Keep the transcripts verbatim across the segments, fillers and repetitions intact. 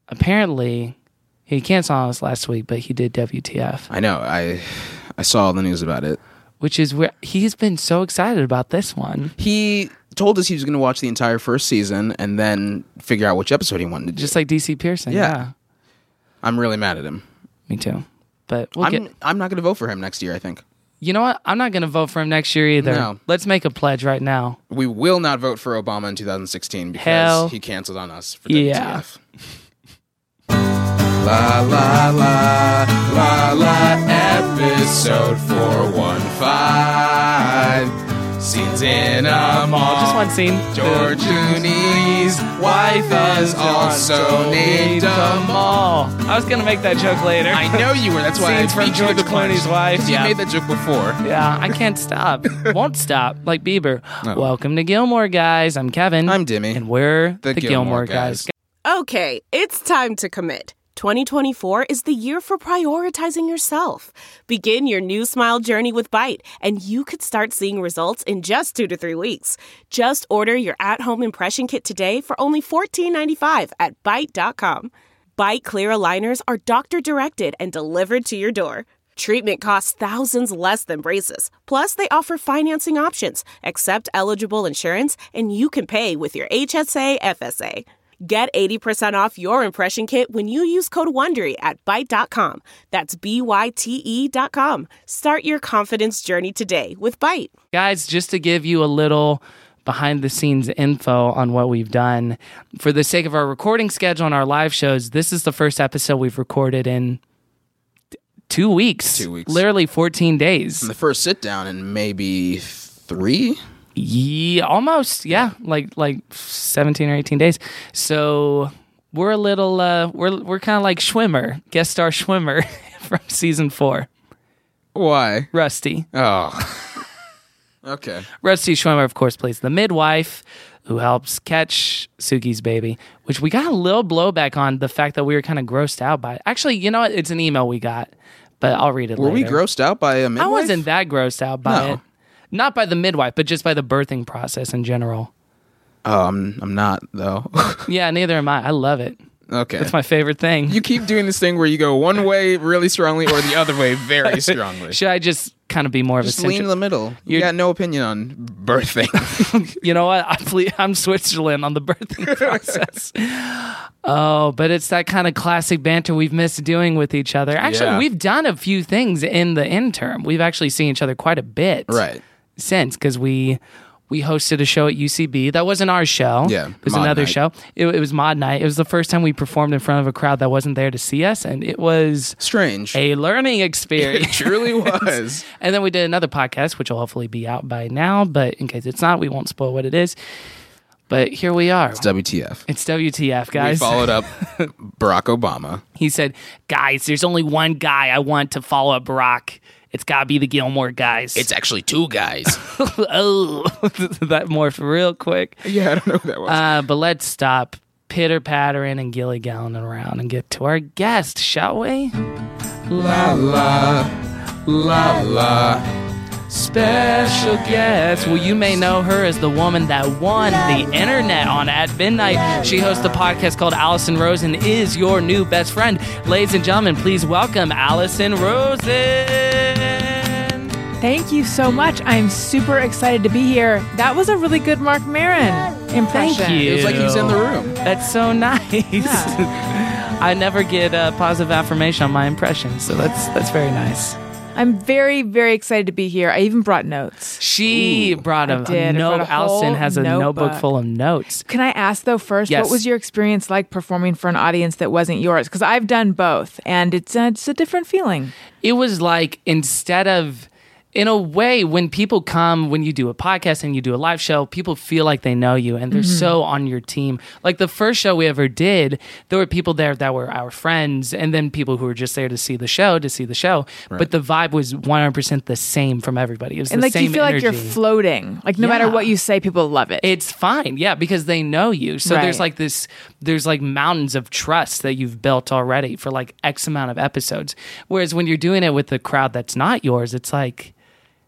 apparently he canceled on us last week, but he did W T F. I know. I I saw the news about it. Which is where he's been so excited about this one. He told us he was going to watch the entire first season and then figure out which episode he wanted to do. Just like D C Pearson. Yeah. yeah. I'm really mad at him. Me too. But we'll I'm, get... I'm not going to vote for him next year, I think. You know what? I'm not going to vote for him next year either. No. Let's make a pledge right now. We will not vote for Obama in two thousand sixteen because Hell he canceled on us for W T F. Yeah. La la la la la episode four one five scenes in a mall. Just one scene. George Clooney's wife is also named a mall. I was gonna make that joke later. I know you were. That's why Scenes I from beat you George to the punch. Clooney's wife. 'Cause Yeah. You made that joke before. Yeah, I can't stop. Won't stop. Like Bieber. Oh. Welcome to Gilmore Guys. I'm Kevin. I'm Dimmy. And we're the, The Gilmore, Gilmore Guys. Guys. Okay, it's time to commit. twenty twenty-four is the year for prioritizing yourself. Begin your new smile journey with Byte, and you could start seeing results in just two to three weeks. Just order your at-home impression kit today for only fourteen ninety-five at byte dot com. Byte clear aligners are doctor-directed and delivered to your door. Treatment costs thousands less than braces. Plus, they offer financing options, accept eligible insurance, and you can pay with your H S A F S A. Get eighty percent off your impression kit when you use code WONDERY at byte dot com. That's B Y T E dot com. Start your confidence journey today with Byte. Guys, just to give you a little behind-the-scenes info on what we've done, for the sake of our recording schedule and our live shows, this is the first episode we've recorded in t- two weeks. Two weeks. Literally fourteen days. And the first sit down in maybe three. Yeah, almost. Yeah, like like seventeen or eighteen days. So we're a little. Uh, we're we're kind of like Schwimmer, guest star Schwimmer from season four. Why? Rusty. Oh. Okay. Rusty Schwimmer, of course, plays the midwife who helps catch Suki's baby, which we got a little blowback on the fact that we were kind of grossed out by it. Actually, you know what? It's an email we got, but I'll read it Were later. we grossed out by a midwife? I wasn't that grossed out by No. it. Not by the midwife, but just by the birthing process in general. Oh, I'm I'm not though. Yeah, neither am I. I love it. Okay. It's my favorite thing. You keep doing this thing where you go one way really strongly or the other way very strongly. Should I just kind of be more Just of a lean in centri- the middle. You You're- got no opinion on birthing. You know what? I ple- I'm Switzerland on the birthing process. Oh, but it's that kind of classic banter we've missed doing with each other. Actually, Yeah. we've done a few things in the interim. We've actually seen each other quite a bit. Right. Since, because we we hosted a show at U C B. That wasn't our show. Yeah, It was Mod another Night. show. It, it was Mod Night. It was the first time we performed in front of a crowd that wasn't there to see us, and it was Strange. a learning It experience. truly was. And then we did another podcast, which will hopefully be out by now, but in case it's not, we won't spoil what it is. But here we are. It's W T F. It's W T F, We guys. followed up Barack Obama. He said, guys, there's only one guy I want to follow up Barack. It's got to be the Gilmore Guys. It's actually two guys. oh, that morphed real quick. Yeah, I don't know who that was. Uh, but let's stop pitter-pattering and gilly-galling around and get to our guest, shall we? La la, la la. Special guest. Well, you may know her as the woman that won the internet on At Midnight. She hosts a podcast called Allison Rose and is your new best friend. Ladies and gentlemen, please welcome Allison Rosen. Thank you so much. I'm super excited to be here. That was a really good Mark Maron impression. Thank you. It was like he's in the room. That's so nice. Yeah. I never get uh, positive affirmation on my impressions, so that's that's very nice. I'm very, very excited to be here. I even brought notes. She Ooh. brought a, I did. I note. brought a Allison whole has a notebook. notebook. full of notes. Can I ask, though, first, Yes. what was your experience like performing for an audience that wasn't yours? Because I've done both, and it's, uh, it's a different feeling. It was like, instead of, in a way, when people come, when you do a podcast and you do a live show, people feel like they know you and they're Mm-hmm. so on your team. Like the first show we ever did, there were people there that were our friends and then people who were just there to see the show, to see the show. But the vibe was one hundred percent the same from everybody. It was And the like same you feel energy. like you're floating. Like no matter Yeah. what you say, people love it. It's fine, yeah, because they know you. So there's Right. like this, there's like mountains of trust that you've built already for like X amount of episodes. Whereas when you're doing it with a crowd that's not yours, it's like,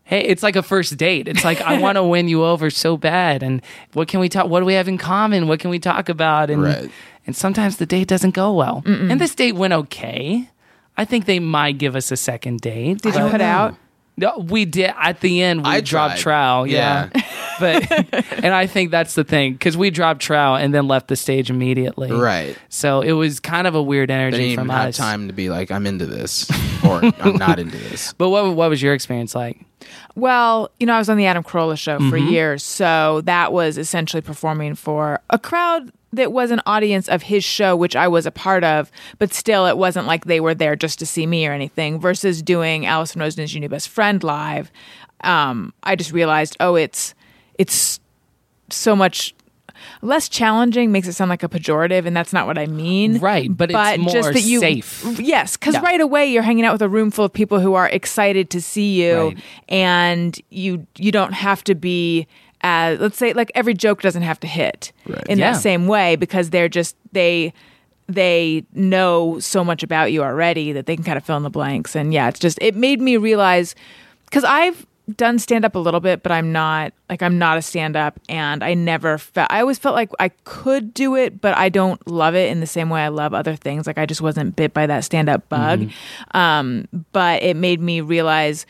hey, it's like a first date. It's like, I want to win you over so bad. And what can we talk? What do we have in common? What can we talk about? And, Right. and sometimes the date doesn't go well. Mm-mm. And this date went okay. I think they might give us a second date. Did you but- put out? No, we did. At the end, we I dropped tried. trowel. Yeah. but, and I think that's the thing, because we dropped trowel and then left the stage immediately. Right. So it was kind of a weird They energy didn't even from have us. time to be like, I'm into this, or I'm not into this. But what what was your experience like? Well, you know, I was on the Adam Carolla show for Mm-hmm. years, so that was essentially performing for a crowd that was an audience of his show, which I was a part of, but still it wasn't like they were there just to see me or anything, versus doing Allison Rosen is Your New Best Friend live. Um, I just realized, oh, it's it's so much less challenging, makes it sound like a pejorative, and that's not what I mean. Right, but it's more safe. Yes, because Yeah. right away you're hanging out with a room full of people who are excited to see you, Right. and you you don't have to be as, let's say, like every joke doesn't have to hit Right. in Yeah. that same way, because they're just they they know so much about you already that they can kind of fill in the blanks. And yeah, it's just, it made me realize, because I've done stand up a little bit, but I'm not like I'm not a stand up, and I never felt I always felt like I could do it, but I don't love it in the same way I love other things. Like I just wasn't bit by that stand up bug. Mm-hmm. Um, but it made me realize,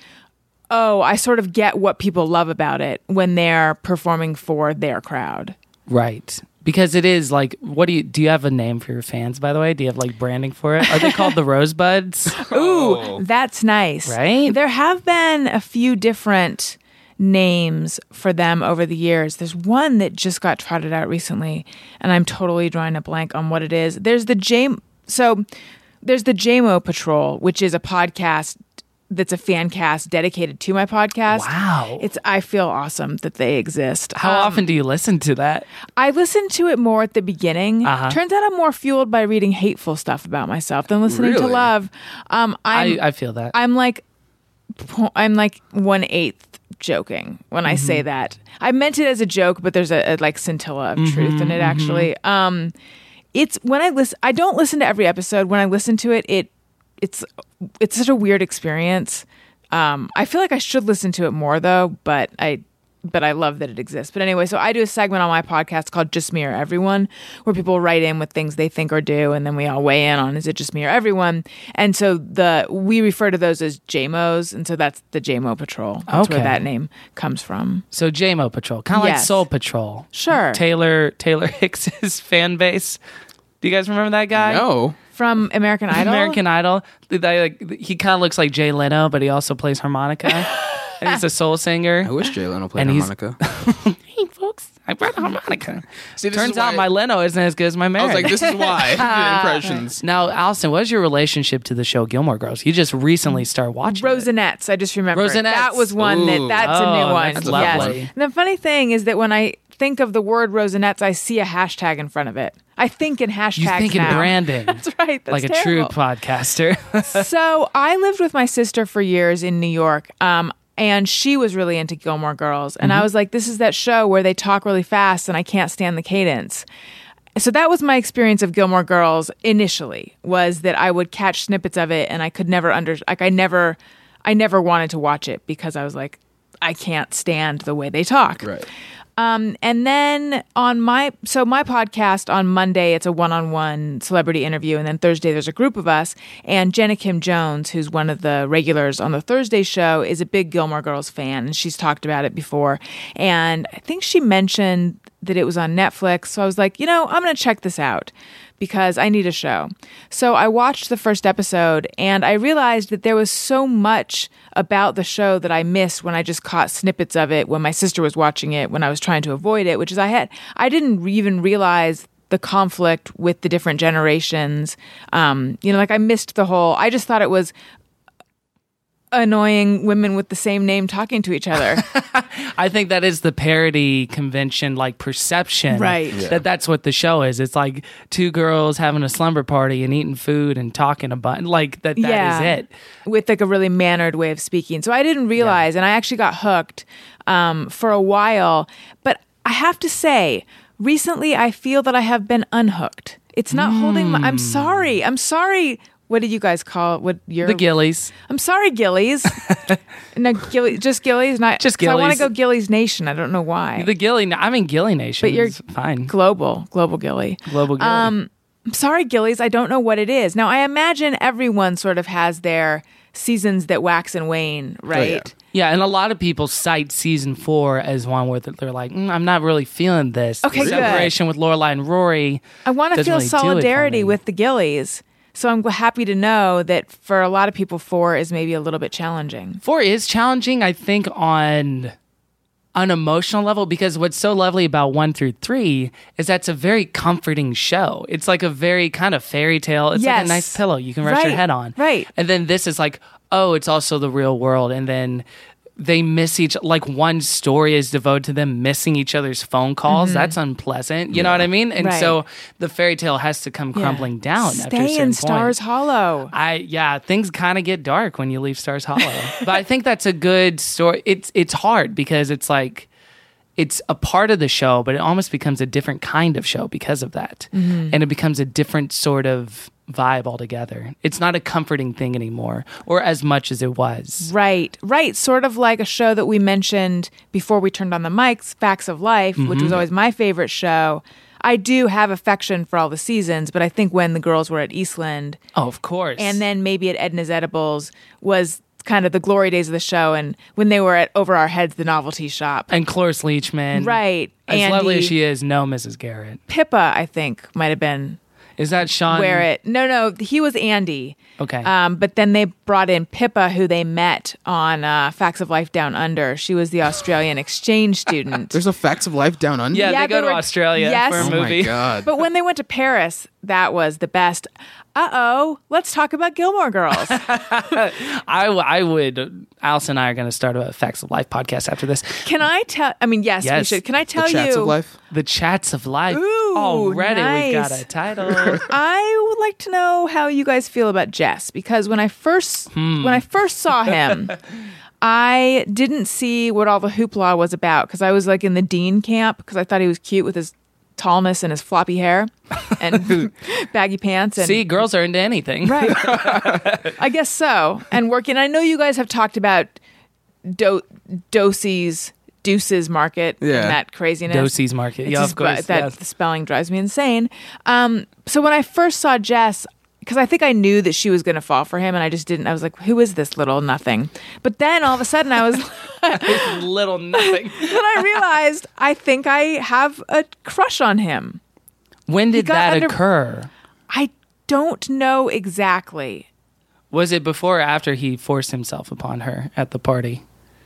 oh, I sort of get what people love about it when they're performing for their crowd. Right. Because it is like, what do you do? You have a name for your fans, by the way? Do you have like branding for it? Are they called the Rosebuds? Ooh, that's nice. Right? There have been a few different names for them over the years. There's one that just got trotted out recently, and I'm totally drawing a blank on what it is. There's the J so there's the J M O Patrol, which is a podcast that's a fan cast dedicated to my podcast. Wow. It's I feel awesome that they exist. How Um, often do you listen to that? I listened to it more at the beginning. Uh-huh. Turns out I'm more fueled by reading hateful stuff about myself than listening to Really? love. Um, I'm, I, I feel that. I'm like, I'm like one eighth joking when I Mm-hmm. say that. I meant it as a joke, but there's a, a like scintilla of truth Mm-hmm, in it. Actually, um, it's when I listen. I don't listen to every episode. When I listen to it, it it's it's such a weird experience. Um, I feel like I should listen to it more though, but I. But I love that it exists. But anyway, so I do a segment on my podcast called Just Me or Everyone, where people write in with things they think or do, and then we all weigh in on, is it just me or everyone? And so the we refer to those as J M Os, and so that's the J M O Patrol. That's where Okay. that name comes from. So J M O Patrol, kind of like Yes. Soul Patrol. Sure. Taylor Taylor Hicks's fan base. Do you guys remember that guy? No. From American Idol? American Idol. The guy, like, he kind of looks like Jay Leno, but he also plays harmonica. And he's a soul singer. I wish Jay Leno played And he's- harmonica. Hey, folks, I brought a harmonica. See, this Turns is out why- my Leno isn't as good as my I Merritt. was like, this is why. The impressions. Now, Allison, what is your relationship to the show Gilmore Girls? You just recently started watching it. Rosenettes, I just remembered. Rosenettes. That was one that, Ooh. that's Oh, a new one. that's Yes. lovely. And the funny thing is that when I think of the word Rosenettes, I see a hashtag in front of it. I think in hashtags You think in now. branding. That's right. That's like a terrible. true podcaster. So I lived with my sister for years in New York. Um, and she was really into Gilmore Girls. And Mm-hmm. I was like, this is that show where they talk really fast and I can't stand the cadence. So that was my experience of Gilmore Girls initially, was that I would catch snippets of it and I could never under like I never I never wanted to watch it because I was like, I can't stand the way they talk. Right. Um, and then on my, so my podcast on Monday, it's a one-on-one celebrity interview. And then Thursday, there's a group of us. And Jenna Kim Jones, who's one of the regulars on the Thursday show, is a big Gilmore Girls fan. And she's talked about it before. And I think she mentioned that it was on Netflix. So I was like, you know, I'm going to check this out because I need a show. So I watched the first episode and I realized that there was so much about the show that I missed when I just caught snippets of it when my sister was watching it, when I was trying to avoid it, which is I had, I didn't even realize the conflict with the different generations. Um, you know, like I missed the whole, I just thought it was annoying women with the same name talking to each other. I think that is the parody convention, like perception. Right. Yeah. That that's what the show is. It's like two girls having a slumber party and eating food and talking about like that. That yeah, is it. with like a really mannered way of speaking. So I didn't realize, and I actually got hooked um, for a while. But I have to say, recently I feel that I have been unhooked. It's not holding. My, I'm sorry. I'm sorry. what do you guys call it? What your The Gillies. I'm sorry, Gillies. no, Gillies, just Gillies, not Just 'cause I want to Gillies. go Gillies Nation. I don't know why. The Gilly. I'm in Gilly Nation. But you're It's fine. global, global Gilly. Global Gilly. Um, I'm sorry, Gillies. I don't know what it is. Now, I imagine everyone sort of has their seasons that wax and wane, right? Yeah, and a lot of people cite season four as one where they're like, mm, I'm not really feeling this. Okay, the good. separation with Lorelai and Rory. I want to doesn't feel really do it for solidarity me. with the Gillies. So I'm happy to know that for a lot of people, four is maybe a little bit challenging. Four is challenging, I think, on an emotional level, because what's so lovely about one through three is that's a very comforting show. It's like a very kind of fairy tale. It's like Yes. a nice pillow you can rest your Right, head on. right. And then this is like, oh, it's also the real world. And then they miss each, like one story is devoted to them missing each other's phone calls. That's unpleasant. You know what I mean? And Mm-hmm. Right. so the fairy tale has to come crumbling down after a Stay certain in point. Stars Hollow. I yeah, things kind of get dark when you leave Stars Hollow. But I think that's a good story. It's it's hard because it's like it's a part of the show, but it almost becomes a different kind of show because of that. Mm-hmm. And it becomes a different sort of vibe altogether. It's not a comforting thing anymore, or as much as it was. Right, right. Sort of like a show that we mentioned before we turned on the mics, Facts of Life, which Mm-hmm. was always my favorite show. I do have affection for all the seasons, but I think when the girls were at Eastland Oh, of course. and then maybe at Edna's Edibles was kind of the glory days of the show, and when they were at Over Our Heads, the novelty shop. and Cloris Leachman. Right. As Andy. lovely as she is, no Missus Garrett. Pippa, I think, might have been Is that Sean? where it. No, no, he was Andy. Okay. Um, but then they brought in Pippa, who they met on uh, Facts of Life Down Under. She was the Australian exchange student. There's a Facts of Life Down Under. yeah, Yeah, they go they to were- Australia Yes. for a Oh movie. my god. But when they went to Paris, that was the best. Uh-oh, let's talk about Gilmore Girls. I, w- I would. Alice and I are going to start a Facts of Life podcast after this. Can I tell? I mean, yes, we Yes. should. Can I The tell Chats you? of Life. The Chats of Life. Ooh, Already we've got nice. a title. I would like to know how you guys feel about Jess, because when I first Hmm. when I first saw him, I didn't see what all the hoopla was about, because I was like in the Dean camp, because I thought he was cute with his tallness and his floppy hair and baggy pants. And See, girls are into anything. right, I guess so. And working. I know you guys have talked about Do- Dosey's Deuces Market Yeah. and that craziness. Dosey's Market. It's Yeah, just- of course. That yes. the spelling drives me insane. Um, so when I first saw Jess, because I think I knew that she was going to fall for him, and I just didn't. I was like, "Who is this little nothing?" But then all of a sudden, I was. Little nothing. then I realized I think I have a crush on him. When did got that under- occur? I don't know exactly. Was it before or after he forced himself upon her at the party?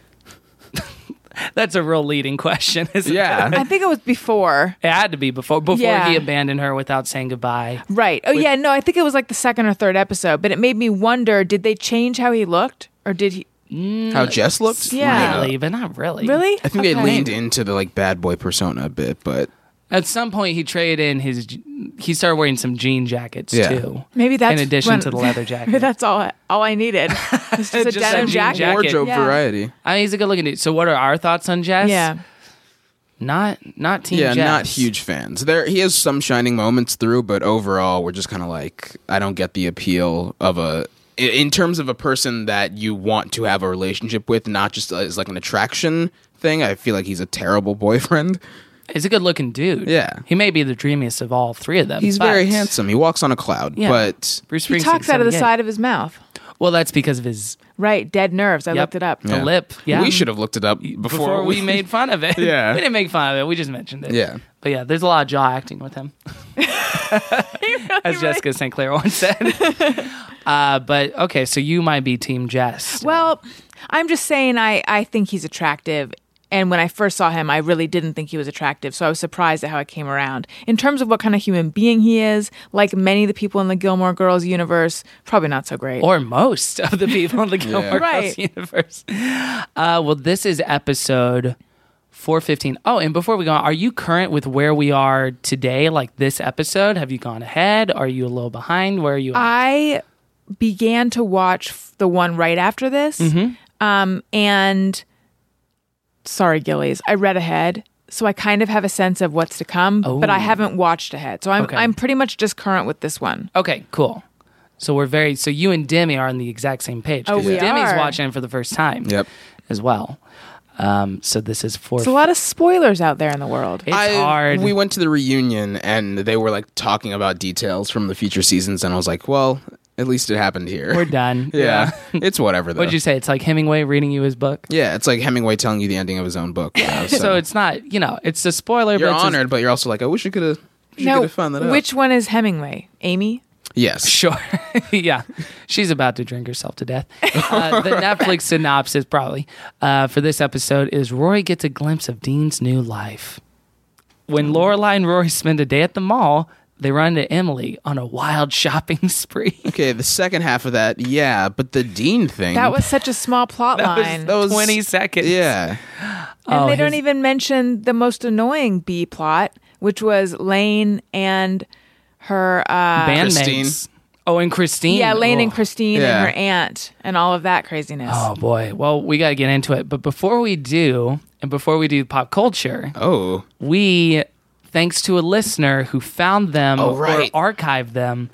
That's a real leading question, isn't Yeah. it? I think it was before. It had to be before before Yeah. he abandoned her without saying goodbye. Right. Oh yeah. No, I think it was like the second or third episode. But it made me wonder: did they change how he looked, or did he? How Jess looked? Yeah. Really, but not really. Really? I think they Okay. leaned into the like bad boy persona a bit, but At some point, he traded in his. He started wearing some jean jackets Yeah. too. Maybe that's in addition when- to the leather Maybe jacket. that's all. All I needed. It's just a Just a denim jean jacket. jacket. wardrobe Yeah. variety. I mean, he's a good looking dude. So, what are our thoughts on Jess? Yeah. Not not team Yeah, Jess. not huge fans. There, he has some shining moments through, but overall, we're just kind of like, I don't get the appeal of a. i- In terms of a person that you want to have a relationship with, not just as like an attraction thing. I feel like he's a terrible boyfriend. He's a good looking dude. Yeah. He may be the dreamiest of all three of them. He's but- very handsome. He walks on a cloud, Yeah. but Bruce He Springsteen talks out of the seventy-eight. side of his mouth. Well, that's because of his Right. Dead nerves. I yep, looked it up. The Yeah. lip. Yeah. we should have looked it up before, before we made fun of it. Yeah. We didn't make fun of it. We just mentioned it. Yeah. But yeah, there's a lot of jaw acting with him. As Jessica Saint Clair once said. uh, but okay, so you might be Team Jess. Well, I'm just saying I, I think he's attractive. And when I first saw him, I really didn't think he was attractive. So I was surprised at how it came around. In terms of what kind of human being he is, like many of the people in the Gilmore Girls universe, probably not so great. Or most of the people in the Gilmore Girls Right. universe. Uh, well, this is episode four fifteen. Oh, and before we go on, are you current with where we are today, like this episode? Have you gone ahead? Are you a little behind? Where are you at? I began to watch f- the one right after this. Mm-hmm. Um, and sorry, Gillies, I read ahead. So I kind of have a sense of what's to come, but I Oh. haven't watched ahead. So I'm Okay. I'm pretty much just current with this one. Okay, cool. So we're very so you and Demi are on the exact same page. Oh, 'cause we Demi's are. watching it for the first time. Yep. As well. Um, so this is for There's a lot of spoilers out there in the world. It's I- hard. We went to the reunion and they were like talking about details from the future seasons, and I was like, well, at least it happened here. We're done. yeah, it's whatever though. What'd you say? It's like Hemingway reading you his book. Yeah, it's like Hemingway telling you the ending of his own book. you know, So, so it's not, you know, it's a spoiler. you're but it's a- honored, but you're also like, I wish you could have. You No, could have found that out. which one is Hemingway? Amy? Yes. Sure. Yeah. She's about to drink herself to death. Uh, the Netflix synopsis, probably, uh, for this episode is Rory gets a glimpse of Dean's new life. When Lorelai and Rory spend a day at the mall, they run into Emily on a wild shopping spree. Okay, the second half of that, yeah, but the Dean thing. That was such a small plot That was- line. that was twenty seconds. Yeah. and Oh, they don't his- even mention the most annoying B plot, which was Lane and her uh Bandmates. Christine. Oh, and Christine. Yeah, Lane Oh. and Christine Yeah. and her aunt and all of that craziness. Oh, boy. Well, we got to get into it. But before we do, and before we do pop culture, Oh. we, thanks to a listener who found them Oh, right. or archived them,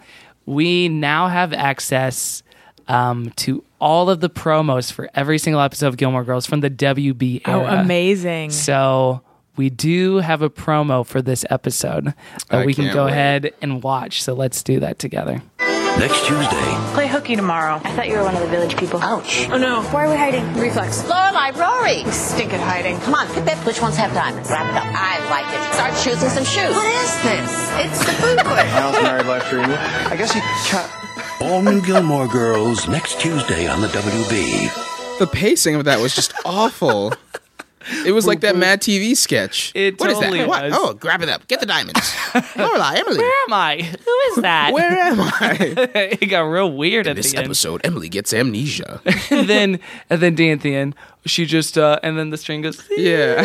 we now have access um, to all of the promos for every single episode of Gilmore Girls from the W B era. Oh, amazing. So we do have a promo for this episode that I we can can't go wait. ahead and watch. So let's do that together. Next Tuesday, Play hooky tomorrow. I thought you were one of the village people. Ouch. Oh no. Why are we hiding? Reflex. Lorelai, Rory. We stink at hiding. Come on, pick that. Which ones have diamonds? Wrap it up. I like it. Start choosing some shoes. What is this? It's the food court. I was married life dream. I guess you can't. all new Gilmore Girls next Tuesday on the W B. The pacing of that was just awful. It was like that Mad T V sketch. It What is totally that? What? was. Oh, grab it up. Get the diamonds. Lorelai, Emily. Where am I? Who is that? Where am I? It got real weird In at this the end. episode, Emily gets amnesia. and then and then Dan at the end, she just uh, and then the string goes. yeah.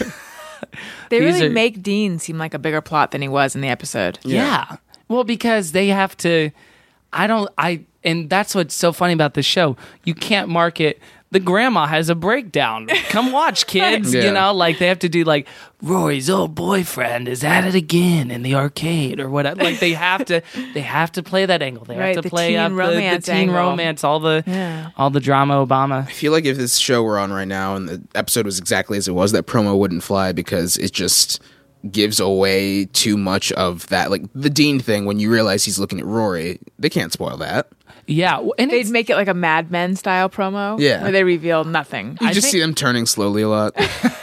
They These really are- make Dean seem like a bigger plot than he was in the episode. Yeah. Well, because they have to. I don't. I and that's what's so funny about this show. You can't market. The grandma has a breakdown. Come watch, kids. Yeah. You know, like they have to do like Rory's old boyfriend is at it again in the arcade or whatever. Like they have to. They have to play that angle. They Right, have to the play teen up the- romance the, teen angle. romance. All the Yeah. all the drama. Obama. I feel like if this show were on right now and the episode was exactly as it was, that promo wouldn't fly because it just gives away too much of that. Like the Dean thing, when you realize he's looking at Rory, they can't spoil that. Yeah, w- and They'd it's, make it like a Mad Men style promo. Yeah. Where they reveal nothing. You I just think- see them turning slowly a lot.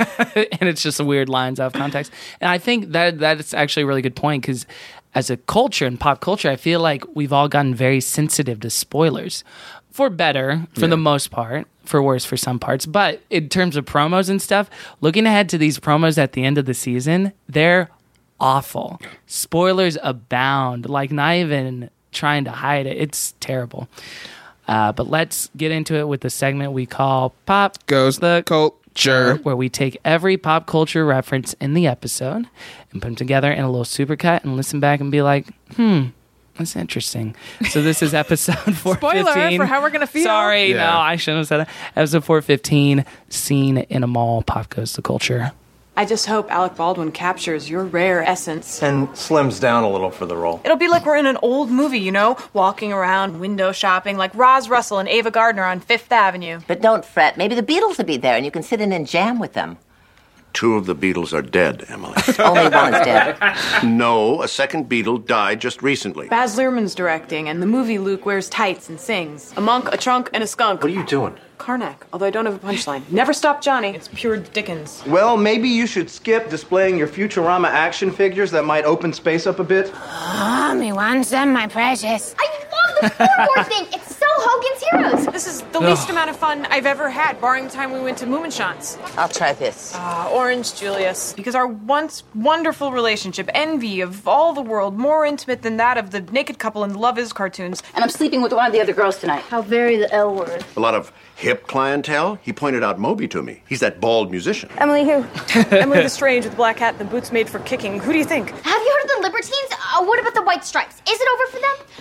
and it's just weird lines out of context. And I think that that's actually a really good point because as a culture and pop culture, I feel like we've all gotten very sensitive to spoilers. For better, for the most part, for worse for some parts. But in terms of promos and stuff, looking ahead to these promos at the end of the season, they're awful. Spoilers abound, like not even trying to hide it. It's terrible. Uh, but let's get into it with the segment we call Pop Goes the culture. where we take every pop culture reference in the episode and put them together in a little supercut and listen back and be like, hmm, that's interesting. So this is episode four fifteen. Spoiler for how we're gonna feel. Sorry, Yeah. no, I shouldn't have said that. Episode four fifteen, Scene in a Mall, Pop Goes the Culture. I just hope Alec Baldwin captures your rare essence. And slims down a little for the role. It'll be like we're in an old movie, you know? Walking around, window shopping, like Roz Russell and Ava Gardner on Fifth Avenue. But don't fret. Maybe the Beatles will be there and you can sit in and jam with them. Two of the Beatles are dead, Emily. Only one is dead. No, a second Beatle died just recently. Baz Luhrmann's directing, and the movie Luke wears tights and sings. A monk, a trunk, and a skunk. What are you doing? Karnak, although I don't have a punchline. Never Stop Johnny. It's pure Dickens. Well, maybe you should skip displaying your Futurama action figures that might open space up a bit. Mommy wants them, my precious. I love the scoreboard thing. It's so Hogan's Heroes. This is the least amount of fun I've ever had, barring the time we went to Moominshans. I'll try this. Uh, Orange Julius. Because our once wonderful relationship, envy of all the world, more intimate than that of the naked couple in the Love Is cartoons. And I'm sleeping with one of the other girls tonight. How very the L word. A lot of hip clientele. He pointed out Moby to me. He's that bald musician. Emily who? Emily the Strange with the black hat and the boots made for kicking. Who do you think? Have you heard of the Libertines? Uh, what about the White Stripes? Is it over for them? What about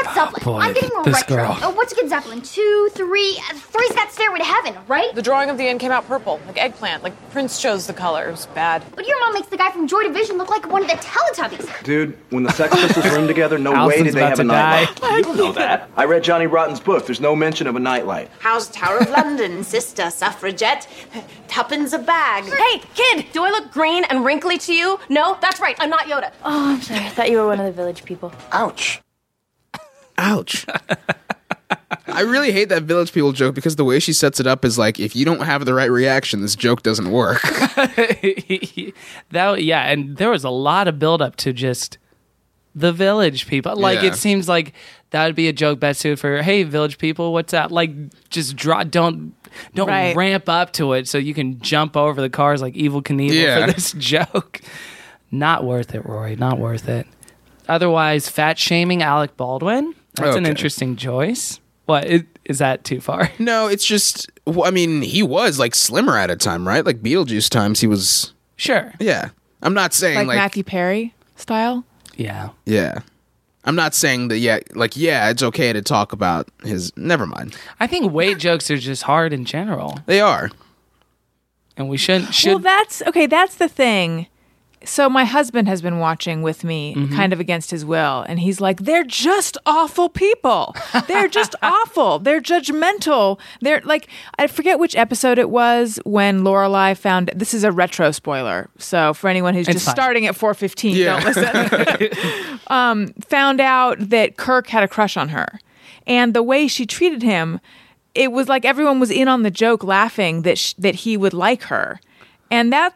about Zeppelin? boy, I'm getting more this retro. girl. Oh, what's a good Zeppelin? Two, three. Uh, three's got Stairway to Heaven, right? The drawing of the end came out purple, like eggplant. Like Prince chose the color. It was bad. But your mom makes the guy from Joy Division look like one of the Teletubbies. Dude, when the Sex Pistols roomed together, no way Allison's did they about have a to die. nightlight. You don't know that. I read Johnny Rotten's book. There's no mention of a nightlight. How's Tower of London, sister suffragette? Tuppence a bag. Hey, kid, do I look green and wrinkly to you? No, that's right, I'm not Yoda. Oh, I'm sorry. I thought you were one of the Village People. Ouch. Ouch. I really hate that Village People joke because the way she sets it up is like, if you don't have the right reaction, this joke doesn't work. that yeah, and there was a lot of build up to just the Village People. Like Yeah. it seems like that would be a joke best suited for, hey, Village People, what's up? Like just draw, don't don't Right. ramp up to it so you can jump over the cars like Evil Knievel Yeah. for this joke. Not worth it, Rory. Not worth it. Otherwise, fat shaming Alec Baldwin. That's an Okay. interesting choice. What is, is that too far? No, it's just, well, I mean, he was like slimmer at a time, right? Like Beetlejuice times, he was, Sure. yeah. I'm not saying Like, like, Matthew Perry style? Yeah. yeah. I'm not saying that, yeah, like, yeah, it's okay to talk about his, never mind. I think weight jokes are just hard in general, They are. and we shouldn't should Well, that's okay. That's the thing. So my husband has been watching with me, Mm-hmm. kind of against his will, and he's like, "They're just awful people. They're just awful. They're judgmental. They're like, I forget which episode it was when Lorelai found. This is a retro spoiler, so for anyone who's It's just fine. starting at four fifteen, Yeah. don't listen. um, found out that Kirk had a crush on her, and the way she treated him, it was like everyone was in on the joke, laughing that sh- that he would like her, and that.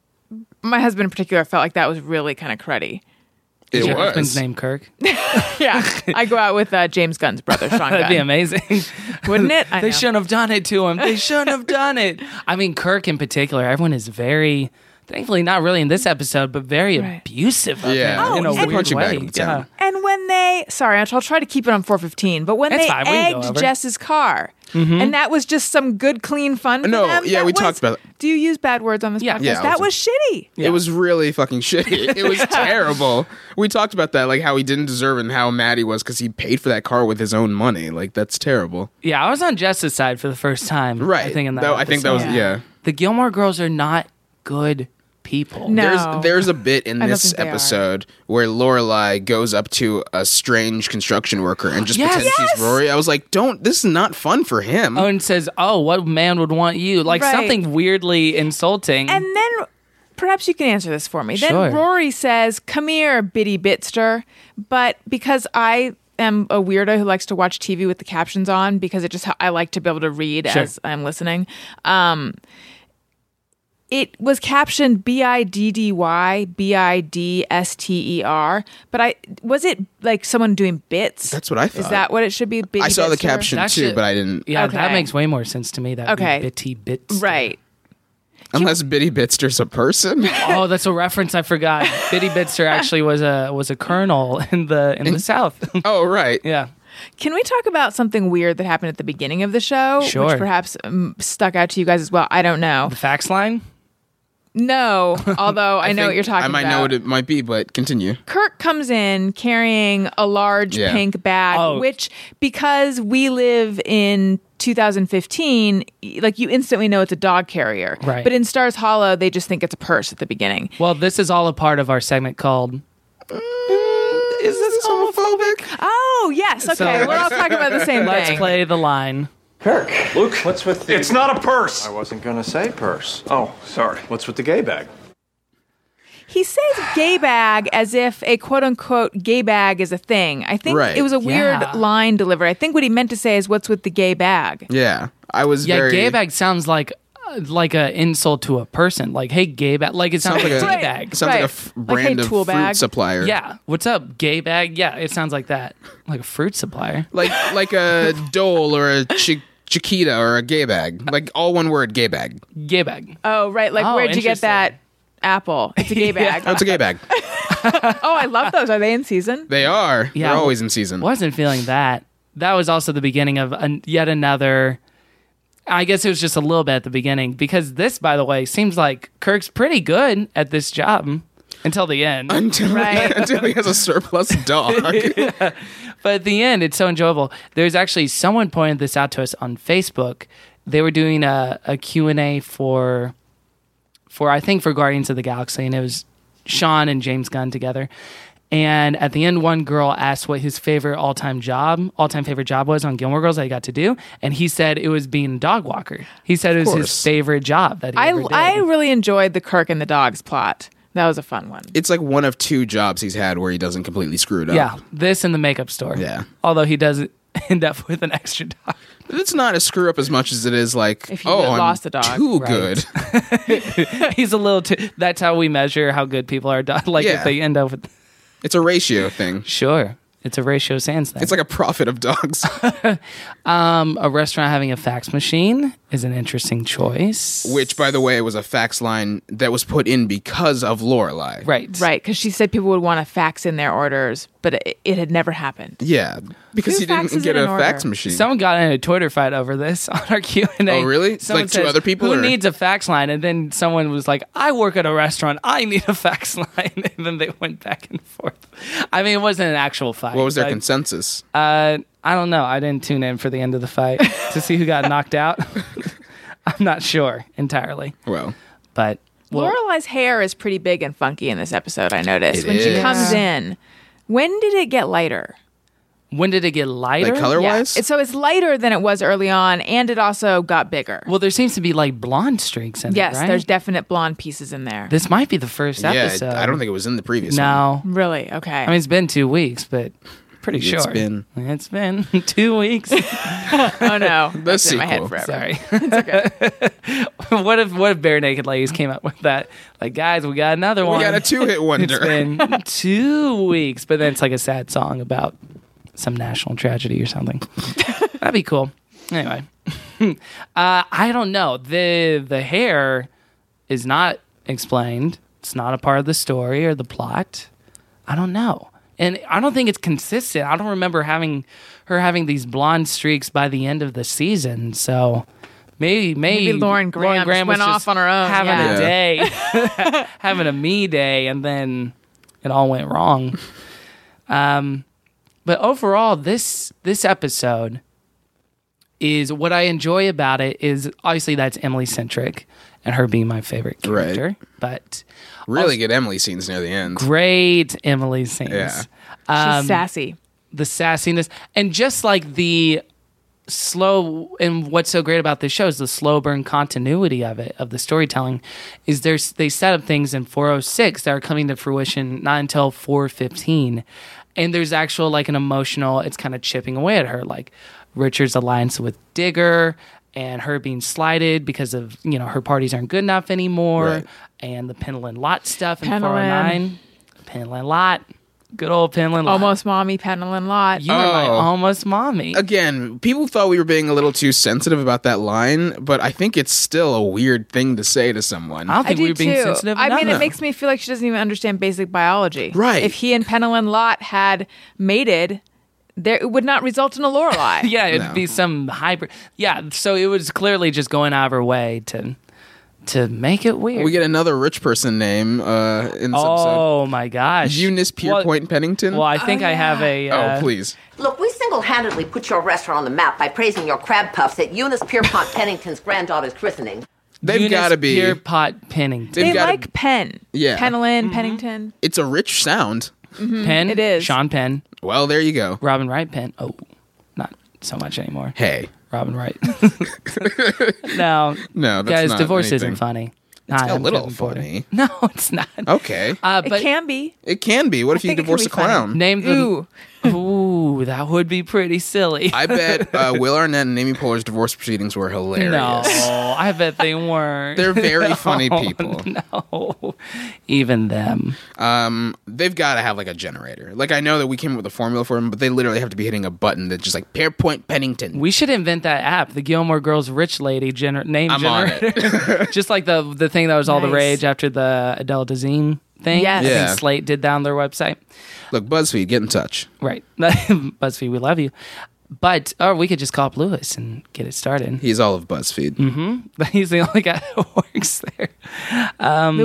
My husband in particular felt like that was really kind of cruddy. It Is your was. husband's name Kirk? Yeah. I go out with uh, James Gunn's brother, Sean Gunn. That'd be amazing. Wouldn't it? I they know. shouldn't have done it to him. They shouldn't have done it. I mean, Kirk in particular, everyone is very, thankfully not really in this episode, but very Right. abusive of Yeah. him Oh, in a and- weird Punching bag way. of the Yeah. town. And when they, sorry, I'll try to keep it on four fifteen, but when That's they fine, we can go egged over. Jess's car, and that was just some good, clean fun for No, them, yeah, that we was- talked about it. Do you use bad words on this Yeah. podcast? Yeah, that it was- was shitty. It was really fucking shitty. It was terrible. We talked about that, like how he didn't deserve it and how mad he was because he paid for that car with his own money. Like, that's terrible. Yeah, I was on Jess's side for the first time. Right. I think in that. That- I think that was, episode. yeah. The Gilmore Girls are not good people. No. There's there's a bit in I don't this think they are. episode where Lorelai goes up to a strange construction worker and just Yes! pretends Yes! she's Rory. I was like, don't. This is not fun for him. Oh, and says, "Oh, what man would want you?" Like Right. something weirdly insulting. And then, perhaps you can answer this for me. Sure. Then Rory says, "Come here, bitty bitster," but because I am a weirdo who likes to watch T V with the captions on, because it just I like to be able to read Sure. as I'm listening. Um, it was captioned B I D D Y B I D S T E R, but I was it like someone doing bits? That's what I Is thought. that what it should be? Bitty I saw the bitster? caption That too, should- but I didn't. yeah, that Okay. makes way more sense to me. That Okay. bitty bits. Right. Unless Bitty Bitster's a person. Oh, that's a reference I forgot. Bitty Bitster actually was a was a colonel in the in the South. Oh, right. Yeah. Can we talk about something weird that happened at the beginning of the show, Sure. which perhaps um, stuck out to you guys as well? I don't know. The fax line? No, although I, know think what you're talking I might about. know what it might be, but continue. Kirk comes in carrying a large Yeah. pink bag, Oh. which, because we live in two thousand fifteen, like you instantly know it's a dog carrier. Right. But in Stars Hollow, they just think it's a purse at the beginning. Well, this is all a part of our segment called Is this homophobic? Oh, yes. Okay. So- We're all talking about the same Let's thing. play the line. Kirk. Luke, what's with the... It's not a purse. I wasn't going to say purse. Oh, sorry. What's with the gay bag? He says gay bag as if a quote unquote gay bag is a thing. I think Right. it was a weird Yeah. line delivered. I think what he meant to say is, what's with the gay bag? Yeah. I was Yeah, very... gay bag sounds like uh, like an insult to a person. Like, hey, gay bag. Like it sounds, Sounds like a like tea a- bag. It sounds like a Right. f- Like, brand hey, of tool fruit bag. supplier. Yeah. What's up, gay bag? Yeah, it sounds like that. Like a fruit supplier. Like like a Dole or a Chi- Chiquita or a gay bag. Like all one word, gay bag. Gay bag. Oh, right. Like, Oh, where'd you get interesting. that apple? It's a gay bag. Oh, it's a gay bag. Oh, I love those. Are they in season? They are. Yeah. They're always in season. Wasn't feeling that. That was also the beginning of an, yet another. I guess it was just a little bit at the beginning because this, by the way, seems like Kirk's pretty good at this job. until the end. Until, Right. until he has a surplus dog. Yeah. But at the end, it's so enjoyable. There's actually someone pointed this out to us on Facebook. They were doing a, a Q and A for, for, I think, for Guardians of the Galaxy, and it was Sean and James Gunn together. And at the end, one girl asked what his favorite all-time job, all-time favorite job was on Gilmore Girls that he got to do, and he said it was being a dog walker. He said it was his favorite job that he I ever did. I really enjoyed the Kirk and the dogs plot. That was a fun one. It's like one of two jobs he's had where he doesn't completely screw it up. Yeah, this and the makeup store. Yeah. Although he does end up with an extra dog. It's not a screw up as much as it is like, If you oh, lost I'm a dog. too Right. good. He's a little too... That's how we measure how good people are. Dog. Like Yeah. if they end up with... It's a ratio thing. Sure. It's a ratio sans thing. It's like a profit of dogs. um, a restaurant having a fax machine is an interesting choice. Which, by the way, was a fax line that was put in because of Lorelai. Right. Right, because she said people would want to fax in their orders, but it, it had never happened. Yeah, because Who he didn't faxes get in a an fax order? machine. Someone got in a Twitter fight over this on our Q and A. Oh, really? Someone Like two says, other people, Who or- needs a fax line? And then someone was like, I work at a restaurant. I need a fax line. And then they went back and forth. I mean, it wasn't an actual fight. What was their but, consensus? Uh, I don't know. I didn't tune in for the end of the fight to see who got knocked out. I'm not sure entirely. Well, But well, Lorelai's hair is pretty big and funky in this episode, I noticed. It when she is. comes in, when did it get lighter? when did it get lighter? like color Yeah. wise? It's- So it's lighter than it was early on, and it also got bigger. Well, there seems to be like blonde streaks in yes, it, right? there's definite blonde pieces in there. This might be the first Yeah, episode. I don't think it was in the previous one. No. Really? Okay. I mean, it's been two weeks, but pretty It's sure. been- It's been two weeks. oh no, The that's in my head sequel. forever. Sorry. It's okay. what if what if Bare Naked Ladies came up with that? Like, guys, we got another We one. got a two-hit wonder. It's been two weeks, but then it's like a sad song about some national tragedy or something. That'd be cool. Anyway, uh, I don't know. the The hair is not explained. It's not a part of the story or the plot. I don't know, and I don't think it's consistent. I don't remember having her having these blonde streaks by the end of the season. So. Maybe, maybe, Maybe Lauren Graham just was went off on her own, having yeah. a day, having a me day, and then it all went wrong. Um, but overall, this this episode is what I enjoy about it is obviously that's Emily centric and her being my favorite character, Right. but Really good Emily scenes near the end. great Emily scenes. Yeah. Um, She's sassy. the sassiness, and just like the slow, and what's so great about this show is the slow burn continuity of it, of the storytelling, is there's they set up things in four oh six that are coming to fruition not until four fifteen, and there's actual like an emotional, it's kind of chipping away at her, like Richard's alliance with Digger and her being slighted because of, you know, her parties aren't good enough anymore, Right. and the Penland Lot stuff in Penland. four oh nine. Penland Lot. Good old Penland Lot. Almost mommy, Penland Lot. You are my Oh. almost mommy. Again, people thought we were being a little too sensitive about that line, but I think it's still a weird thing to say to someone. I don't I think do we were being too. sensitive I enough. mean, it makes me feel like she doesn't even understand basic biology. Right. If he and Penelon Lot had mated, there it would not result in a Lorelai. yeah, it'd No. be some hybrid. Yeah, so it was clearly just going out of her way to to make it weird. We get another rich person name uh, in this episode. oh my gosh, Eunice Pierpoint Pennington. Well, I think I have a. Uh, oh, please. Look, we single-handedly put your restaurant on the map by praising your crab puffs at Eunice Pierpont Pennington's granddaughter's christening. They've Eunice got to be. Pierpont Pennington. They've They gotta- like Penn. Yeah. Penelon, Pennington. It's a rich sound. Penn. it is. Sean Penn. Well, there you go. Robin Wright Penn. Oh, not so much anymore. Hey. Robin Wright. no, No, that's guys, not divorce anything. isn't funny. It's Not a I'm little Kevin Porter. funny. No, it's not. Okay. Uh, It but can be. It can be. What if you think it can divorce be a funny. clown? name the. Ooh. Ooh, that would be pretty silly. I bet uh, Will Arnett and Amy Poehler's divorce proceedings were hilarious. No, I bet they weren't. They're very No, funny people. No, even them. Um, they've got to have like a generator. Like I know that we came up with a formula for them, but they literally have to be hitting a button that's just like Pierpoint Pennington. We should invent that app, the Gilmore Girls Rich Lady gener- name I'm on generator. Just like the the thing that was all the Nice. rage after the Adele Dazeem thing. Yes. I Yeah. think Slate did that on their website. Look, BuzzFeed, get in touch. Right. BuzzFeed, we love you. But, or we could just call up Lewis and get it started. He's all of BuzzFeed. Mm-hmm. He's the only guy that works there. Um, Louis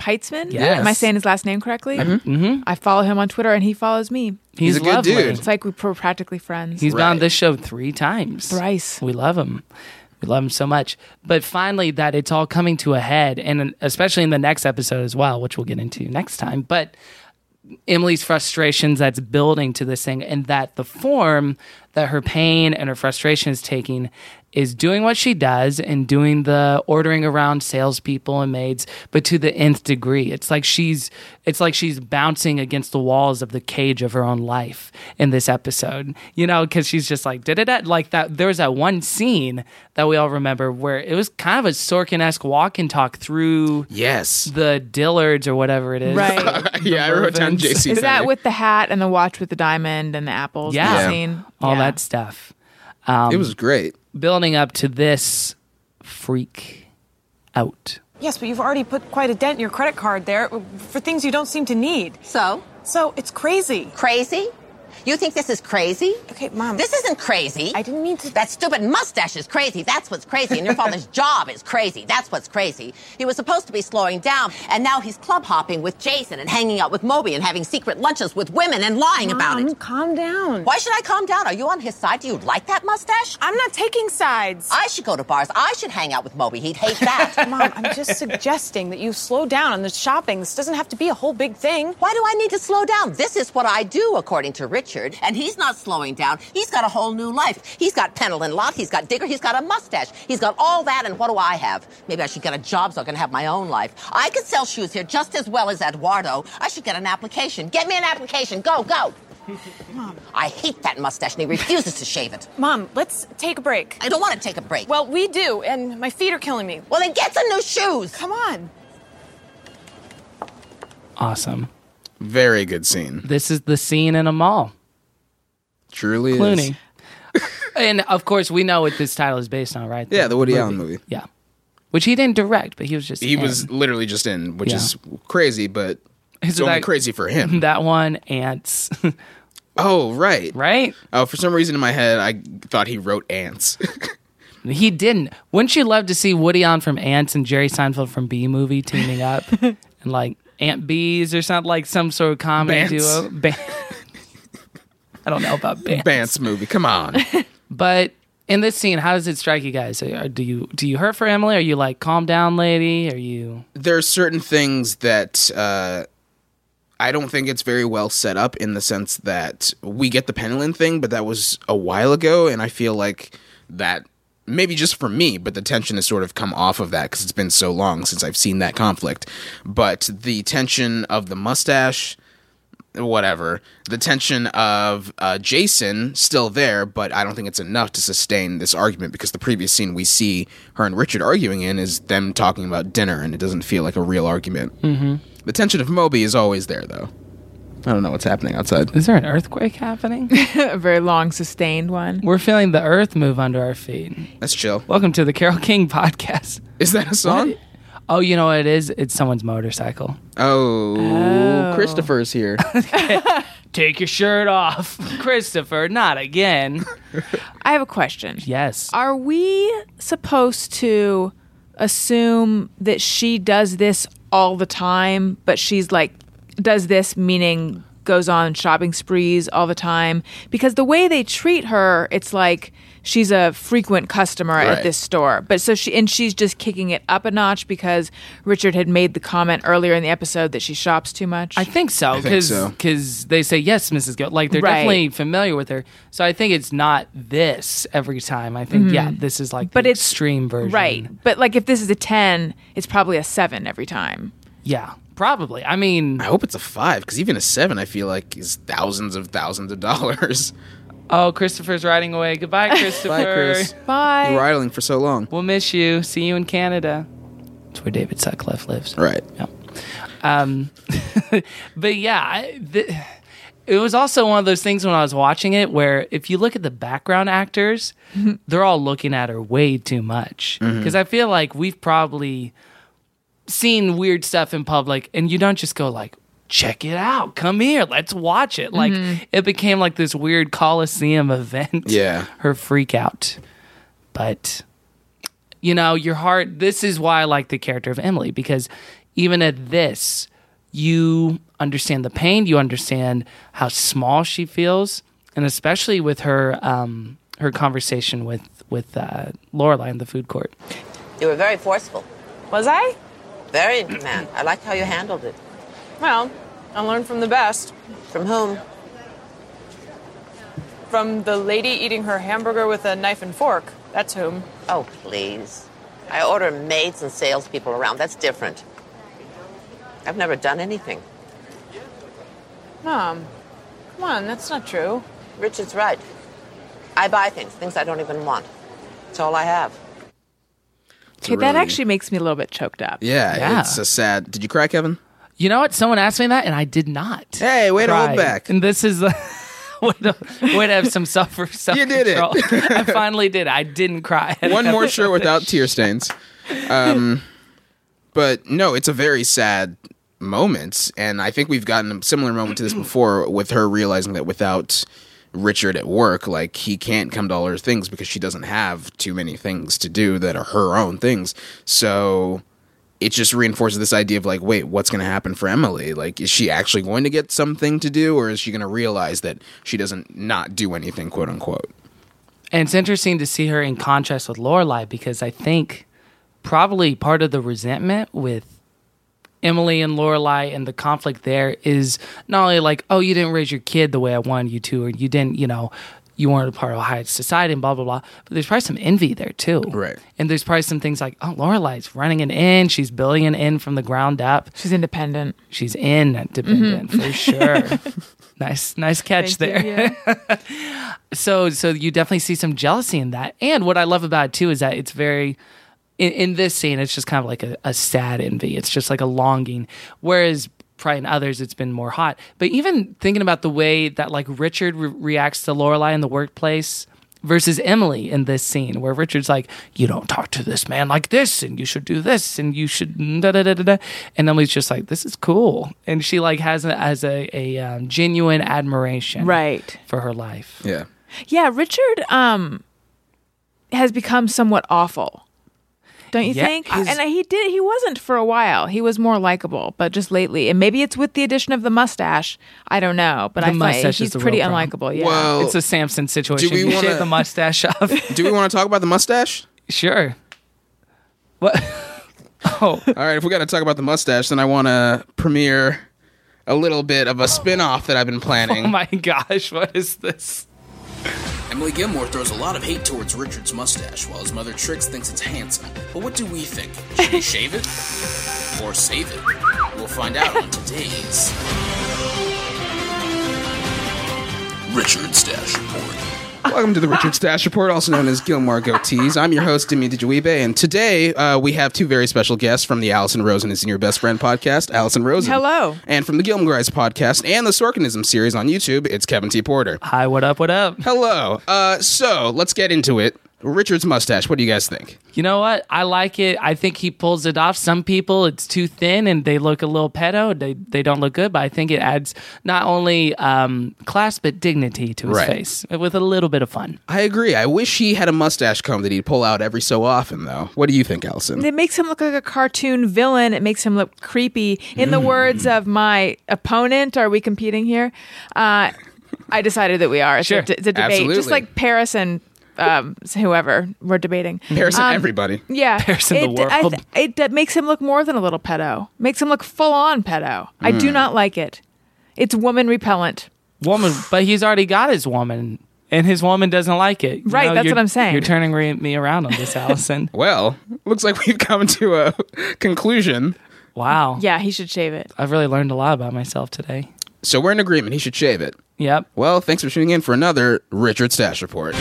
Peitzman. Yes. Am I saying his last name correctly? Mm-hmm. I follow him on Twitter, and he follows me. He's, He's a good lovely. dude. It's like we're practically friends. He's been Right. on this show three times. Thrice. We love him. We love him so much. But finally, that it's all coming to a head, and especially in the next episode as well, which we'll get into next time. But Emily's frustrations that's building to this thing, and that the form that her pain and her frustration is taking is doing what she does and doing the ordering around salespeople and maids, but to the nth degree. It's like she's it's like she's bouncing against the walls of the cage of her own life in this episode. You know, because she's just like da da da like that. There was that one scene that we all remember where it was kind of a Sorkin-esque walk and talk through Yes. the Dillards or whatever it is. Right. yeah, I wrote down Mervins. J C. Is that with the hat and the watch with the diamond and the apples? Yeah. that Yeah. scene? All Yeah. that stuff. Um, It was great. building up to this freak out. Yes, but you've already put quite a dent in your credit card there for things you don't seem to need. So? So it's crazy. Crazy? You think this is crazy? Okay, Mom. This isn't crazy. I didn't mean to. That stupid mustache is crazy. That's what's crazy. And your father's job is crazy. That's what's crazy. He was supposed to be slowing down, and now he's club hopping with Jason and hanging out with Moby and having secret lunches with women and lying Mom, about it. calm down. Why should I calm down? Are you on his side? Do you like that mustache? I'm not taking sides. I should go to bars. I should hang out with Moby. He'd hate that. Mom, I'm just suggesting that you slow down on the shopping. This doesn't have to be a whole big thing. Why do I need to slow down? This is what I do, according to Richard. And he's not slowing down. He's got a whole new life. He's got Penelon Lot. He's got Digger. He's got a mustache. He's got all that. And what do I have? Maybe I should get a job so I can have my own life. I could sell shoes here just as well as Eduardo. I should get an application. Get me an application. Go, go. Mom. I hate that mustache, and he refuses to shave it. Mom, let's take a break. I don't want to take a break. Well, we do, and my feet are killing me. Well, then get some new shoes. Come on. Awesome. Very good scene. This is the scene in a mall. Truly Clooney. is. And of course, we know what this title is based on, right? Yeah, the Woody Allen movie. Yeah. Which he didn't direct, but he was just He in. was literally just in, which Yeah. is crazy, but it's So only that- crazy for him. That one, Ants. Oh, right. Right? Oh, for some reason in my head, I thought he wrote Ants. He didn't. Wouldn't you love to see Woody Allen from Ants and Jerry Seinfeld from Bee Movie teaming up? And like Ant Bees or something, like some sort of comedy Bants. duo? Ban- I don't know about Bants. Bants movie. Come on. But in this scene, how does it strike you guys? Are- Do you do you hurt for Emily? Are you like, calm down, lady? Are you... There are certain things that uh, I don't think it's very well set up in the sense that we get the Penelon thing, but that was a while ago, and I feel like that, maybe just for me, but the tension has sort of come off of that because it's been so long since I've seen that conflict. But the tension of the mustache... whatever. The tension of uh, Jason still there, but I don't think it's enough to sustain this argument because the previous scene we see her and Richard arguing in is them talking about dinner, and it doesn't feel like a real argument. Mm-hmm. The tension of Moby is always there, though. I don't know what's happening outside. Is there an earthquake happening? A very long, sustained one. We're feeling the earth move under our feet. That's chill. Welcome to the Carole King podcast. Is that a song? What? Oh, you know what it is? It's someone's motorcycle. Oh, Oh. Christopher's here. Take your shirt off. Christopher, not again. I have a question. Yes. Are we supposed to assume that she does this all the time, but she's like, does this meaning goes on shopping sprees all the time? Because the way they treat her, it's like she's a frequent customer Right. at this store. But so she, and she's just kicking it up a notch because Richard had made the comment earlier in the episode that she shops too much. I think so. think Because so. they say, yes, Missus Gill. Like, they're Right. definitely familiar with her. So I think it's not this every time. I think, yeah, this is like But the it's- extreme version. Right. But like if this is a ten, it's probably a seven every time. Yeah, probably. I mean, I hope it's a five, because even a seven, I feel like, is thousands of thousands of dollars. oh, Christopher's riding away. Goodbye, Christopher. Bye, Chris. Bye. You were idling for so long. We'll miss you. See you in Canada. That's where David Sutcliffe lives. Right. Yeah. Um, but yeah, I, th- it was also one of those things when I was watching it where if you look at the background actors, they're all looking at her way too much. Because I feel like we've probably seen weird stuff in public and you don't just go like, check it out, come here, let's watch it. Like it became like this weird Coliseum event. Yeah. Her freak out. But you know, your heart, this is why I like the character of Emily, because even at this, you understand the pain, you understand how small she feels, and especially with her um, her conversation with with uh, Lorelai in the food court. You were very forceful. Was I? Very, man. I liked how you handled it. Well, I learned from the best. From whom? From the lady eating her hamburger with a knife and fork. That's whom. Oh, please. I order maids and salespeople around. That's different. I've never done anything. Mom, come on, that's not true. Richard's right. I buy things, things I don't even want. That's all I have. Okay, that actually makes me a little bit choked up. Yeah, Yeah. it's a sad. Did you cry, Kevin? You know what? Someone asked me that, and I did not. Hey, way to hold cry. back. And this is uh, way, to, way to have some self self You did it. I finally did. I didn't cry. One more shirt without tear stains. Um, but no, it's a very sad moment, and I think we've gotten a similar moment to this before with her realizing that without Richard at work, like, he can't come to all her things because she doesn't have too many things to do that are her own things. So it just reinforces this idea of like, wait, what's going to happen for Emily? Like, is she actually going to get something to do, or is she going to realize that she doesn't not do anything, quote unquote? And it's interesting to see her in contrast with Lorelai, because I think probably part of the resentment with Emily and Lorelai and the conflict there is not only like, oh, you didn't raise your kid the way I wanted you to, or you didn't, you know, you weren't a part of a high society and blah, blah, blah. But there's probably some envy there too. Right. And there's probably some things like, oh, Lorelai's running an inn. She's building an inn from the ground up. She's independent. She's independent Mm-hmm. for sure. Nice, nice catch Thank there. you, yeah. so, so you definitely see some jealousy in that. And what I love about it too is that it's very, in, in this scene, it's just kind of like a, a sad envy. It's just like a longing. Whereas probably in others, it's been more hot. But even thinking about the way that like Richard re- reacts to Lorelai in the workplace versus Emily in this scene, where Richard's like, you don't talk to this man like this, and you should do this, and you should da da da da da. And Emily's just like, this is cool. And she like has a, has a, a um, genuine admiration Right. for her life. Yeah. Yeah, Richard um, has become somewhat awful. Don't you Yeah, think? his- And he did. He wasn't for a while. He was more likable, but just lately, and maybe it's with the addition of the mustache. I don't know, but The I find mustache he's is the pretty real problem. unlikable. Yeah. Well, It's a Samson situation. do we You wanna- shave the mustache off. do we want to talk about the mustache? Sure. What? Oh, All right, if we got to talk about the mustache, then I want to premiere a little bit of a spin-off that I've been planning. oh my gosh! What is this? Emily Gilmore throws a lot of hate towards Richard's mustache, while his mother Trix thinks it's handsome. But what do we think? Should we shave it? Or save it? We'll find out on today's Richard Stash Report. Welcome to the Richard Stash Report, also known as Gilmore Goatees. I'm your host, Demi Dijuibe, and today uh, we have two very special guests from the Allison Rosen is Your Best Friend podcast, Allison Rosen. Hello. And from the Gilmore Guys podcast and the Sorkinism series on YouTube, it's Kevin T. Porter. Hi, what up? What up? Hello. Uh, so, let's get into it. Richard's mustache, what do you guys think? You know what? I like it. I think he pulls it off. Some people, it's too thin and they look a little pedo. They they don't look good, but I think it adds not only um, class but dignity to his Right. face with a little bit of fun. I agree. I wish he had a mustache comb that he'd pull out every so often, though. What do you think, Allison? It makes him look like a cartoon villain. It makes him look creepy. In the words of my opponent, are we competing here? Uh, I decided that we are. It's, Sure. a, d- it's a debate. Absolutely. Just like Paris and um, whoever we're debating. Paris and Um, everybody. Yeah. Paris and the it, I world. th- it that makes him look more than a little pedo. Makes him look full on pedo. I Mm. do not like it. It's woman repellent. Woman, but he's already got his woman, and his woman doesn't like it. You Right, that's you're- what I'm saying. You're turning re- me around on this, Allison. Well, looks like we've come to a conclusion. Wow. Yeah, he should shave it. I've really learned a lot about myself today. So we're in agreement. He should shave it. Yep. Well, thanks for tuning in for another Richard Stash Report.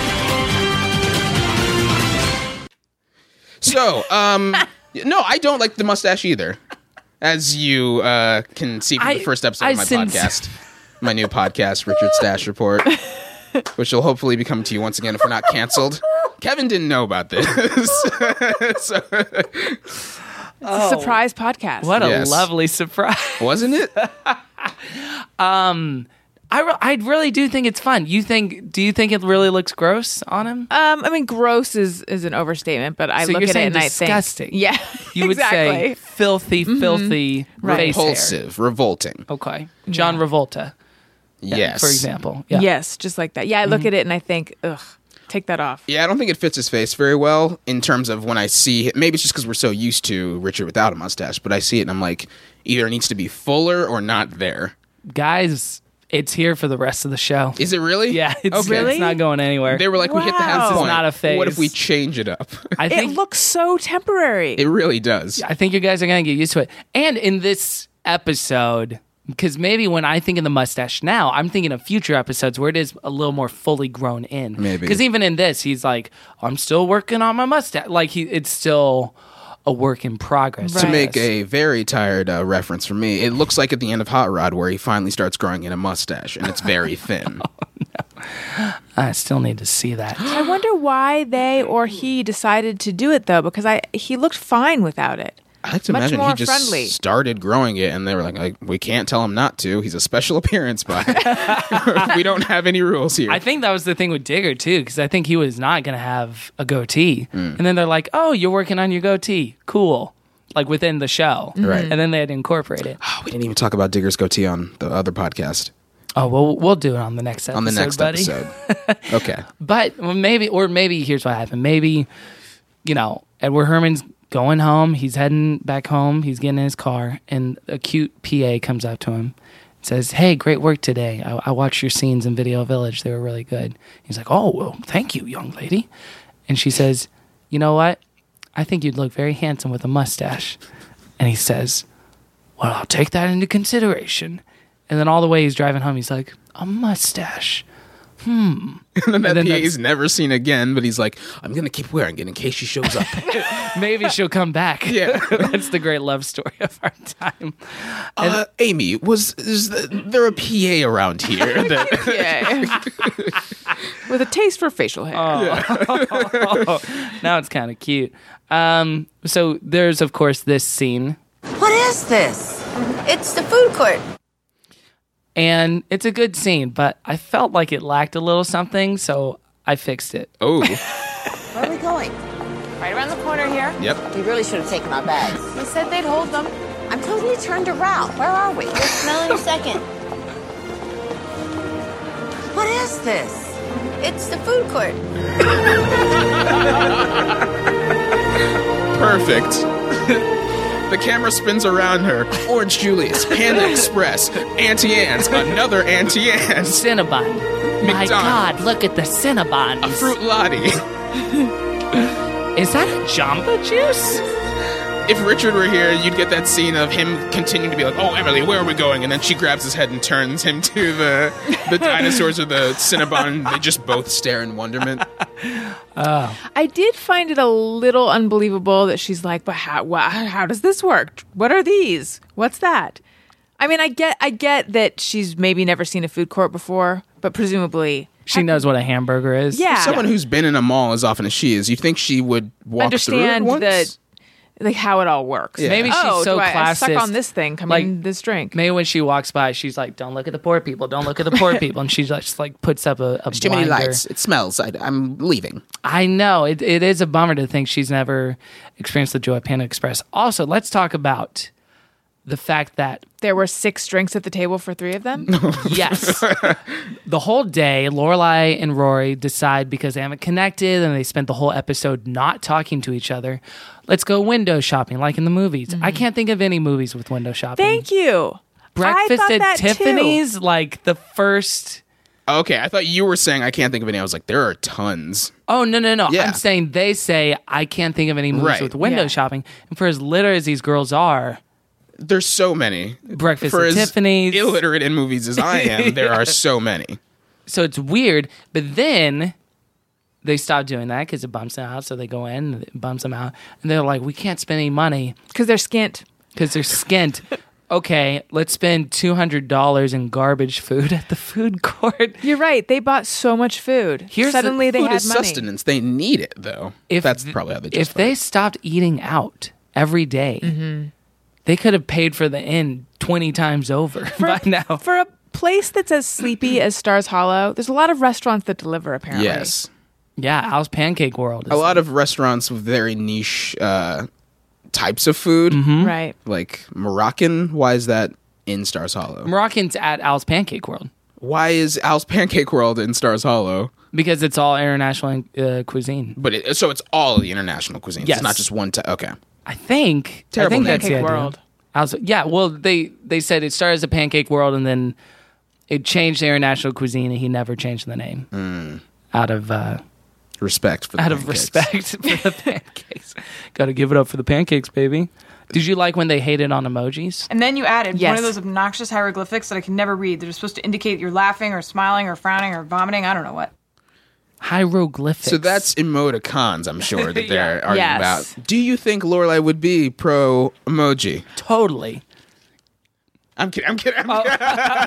So, um, no, I don't like the mustache either, as you uh, can see from I- the first episode I of my since- podcast, my new podcast, Richard Stash Report, which will hopefully be coming to you once again if we're not canceled. Kevin didn't know about this. So- It's a surprise podcast. What a Yes. lovely surprise. wasn't it? Um, I, re- I really do think it's fun. You think? Do you think it really looks gross on him? Um, I mean, gross is, is an overstatement, but I So look you're at it saying and I disgusting. think, yeah, You would exactly. say filthy, filthy Right. face hair. Repulsive, revolting. Okay, John Revolta. Yeah, Yes. for example. Yeah. Yes, just like that. Yeah, I look at it and I think, ugh, take that off. Yeah, I don't think it fits his face very well in terms of when I see it. Maybe it's just because we're so used to Richard without a mustache, but I see it and I'm like, either it needs to be fuller or not there. Guys, it's here for the rest of the show. Is it really? Yeah, it's, Okay. it's not going anywhere. They were like, we hit the half Wow. point. It's not a phase. What if we change it up? I think It looks so temporary. It really does. I think you guys are going to get used to it. And in this episode, because maybe when I think of the mustache now, I'm thinking of future episodes where it is a little more fully grown in. Maybe. Because even in this, he's like, I'm still working on my mustache. Like, he, it's still a work in progress. To make a very tired uh, reference from me, it looks like at the end of Hot Rod where he finally starts growing in a mustache and it's very thin. I still need to see that. I wonder why they or he decided to do it though, because I he looked fine without it. I like to Much imagine more he just friendly. started growing it and they were like, like, we can't tell him not to. He's a special appearance by. We don't have any rules here. I think that was the thing with Digger, too, because I think he was not going to have a goatee. Mm. And then they're like, oh, you're working on your goatee. Cool. Like within the show. Right. And then they had to incorporate it. Oh, we didn't even talk about Digger's goatee on the other podcast. Oh, well, we'll do it on the next episode, On the next buddy. episode. Okay. But well, maybe, or maybe here's what happened. Maybe, you know, Edward Herman's going home. He's heading back home. He's getting in his car, and a cute P A comes up to him, says, "Hey, great work today. I, I watched your scenes in Video Village. They were really good." He's like, "Oh, well, thank you, young lady." And she says, "You know what? I think you'd look very handsome with a mustache." And he says, "Well, I'll take that into consideration." And then all the way he's driving home, he's like, "A mustache. Hmm." And then that then P A that's- is never seen again, but he's like, I'm going to keep wearing it in case she shows up. Maybe she'll come back. Yeah. That's the great love story of our time. uh, Amy, was is the, there a P A around here? That, Yeah. With a taste for facial hair. Oh. Now it's kind of cute. Um, so there's, of course, this scene. What is this? It's the food court. And it's a good scene, but I felt like it lacked a little something, so I fixed it. Oh. Where are we going? Right around the corner here. Yep. We really should have taken our bags. They said they'd hold them. I'm totally turned around. Where are we? You'll smell in a second. What is this? It's the food court. Perfect. The camera spins around her. Orange Julius, Panda Express, Auntie Anne's, another Auntie Anne's, Cinnabon. My McDonald's. God, look at the Cinnabons. a Fruit Lottie. Is that a Jamba Juice? If Richard were here, you'd get that scene of him continuing to be like, "Oh, Emily, where are we going?" And then she grabs his head and turns him to the the dinosaurs or the Cinnabon. They just both stare in wonderment. I did find it a little unbelievable that she's like, but how, wha- how does this work? What are these? What's that? I mean, I get, I get that she's maybe never seen a food court before, but presumably She knows what a hamburger is. Yeah. Someone who's been in a mall as often as she is, you think she would walk understand through it once? the like how it all works. Yeah. Maybe she's oh, so do I, I suck classist. on this thing. Come Like, in this drink. Maybe when she walks by, she's like, "Don't look at the poor people. Don't look at the poor people." And she just like puts up a, a There's too many blinder. lights. It smells. I, I'm leaving. I know it. It is a bummer to think she's never experienced the joy of Panda Express. Also, let's talk about the fact that There were six drinks at the table for three of them. yes, the whole day, Lorelai and Rory decide because they haven't connected and they spent the whole episode not talking to each other. Let's go window shopping, like in the movies. I can't think of any movies with window shopping. Thank you. Breakfast I thought at that Tiffany's, like the first. Okay, I thought you were saying I can't think of any. I was like, there are tons. Oh, no, no, no. Yeah. I'm saying they say, I can't think of any movies Right. with window Yeah. shopping. And for as literate as these girls are, There's so many. Breakfast For at as Tiffany's. illiterate in movies as I am, there are so many. So it's weird. But then they stop doing that because it bumps them out. So they go in, and it bumps them out. And they're like, we can't spend any money Because they're skint. because they're skint. Okay, let's spend two hundred dollars in garbage food at the food court. You're right. They bought so much food. Here's the- Suddenly they Food had is money. sustenance. They need it, though. If That's th- probably how they If justify they it. stopped eating out every day, they could have paid for the inn twenty times over by now. For a place that's as sleepy as Stars Hollow? There's a lot of restaurants that deliver, apparently. Yes. Yeah, Al's Pancake World. A lot of restaurants with very niche uh, types of food. Mm-hmm. Right. Like Moroccan. Why is that in Stars Hollow? Moroccan's at Al's Pancake World. Why is Al's Pancake World in Stars Hollow? Because it's all international uh, cuisine. But it, so it's all the international cuisine. Yes. It's not just one type. Okay. I think. Terrible I think name. that's the Pancake idea. World. Al's, yeah, well, they, they said it started as a Pancake World and then it changed to international cuisine and he never changed the name. Mm. Out of... Uh, Respect for the Out pancakes. of respect for the pancakes. Got to give it up for the pancakes, baby. Did you like when they hated on emojis? And then you added Yes. one of those obnoxious hieroglyphics that I can never read. They're supposed to indicate you're laughing or smiling or frowning or vomiting. I don't know what. Hieroglyphics. So that's emoticons, I'm sure, that they're Yeah. arguing Yes. about. Do you think Lorelai would be pro emoji? Totally. I'm kidding. I'm kidding. I'm kidding.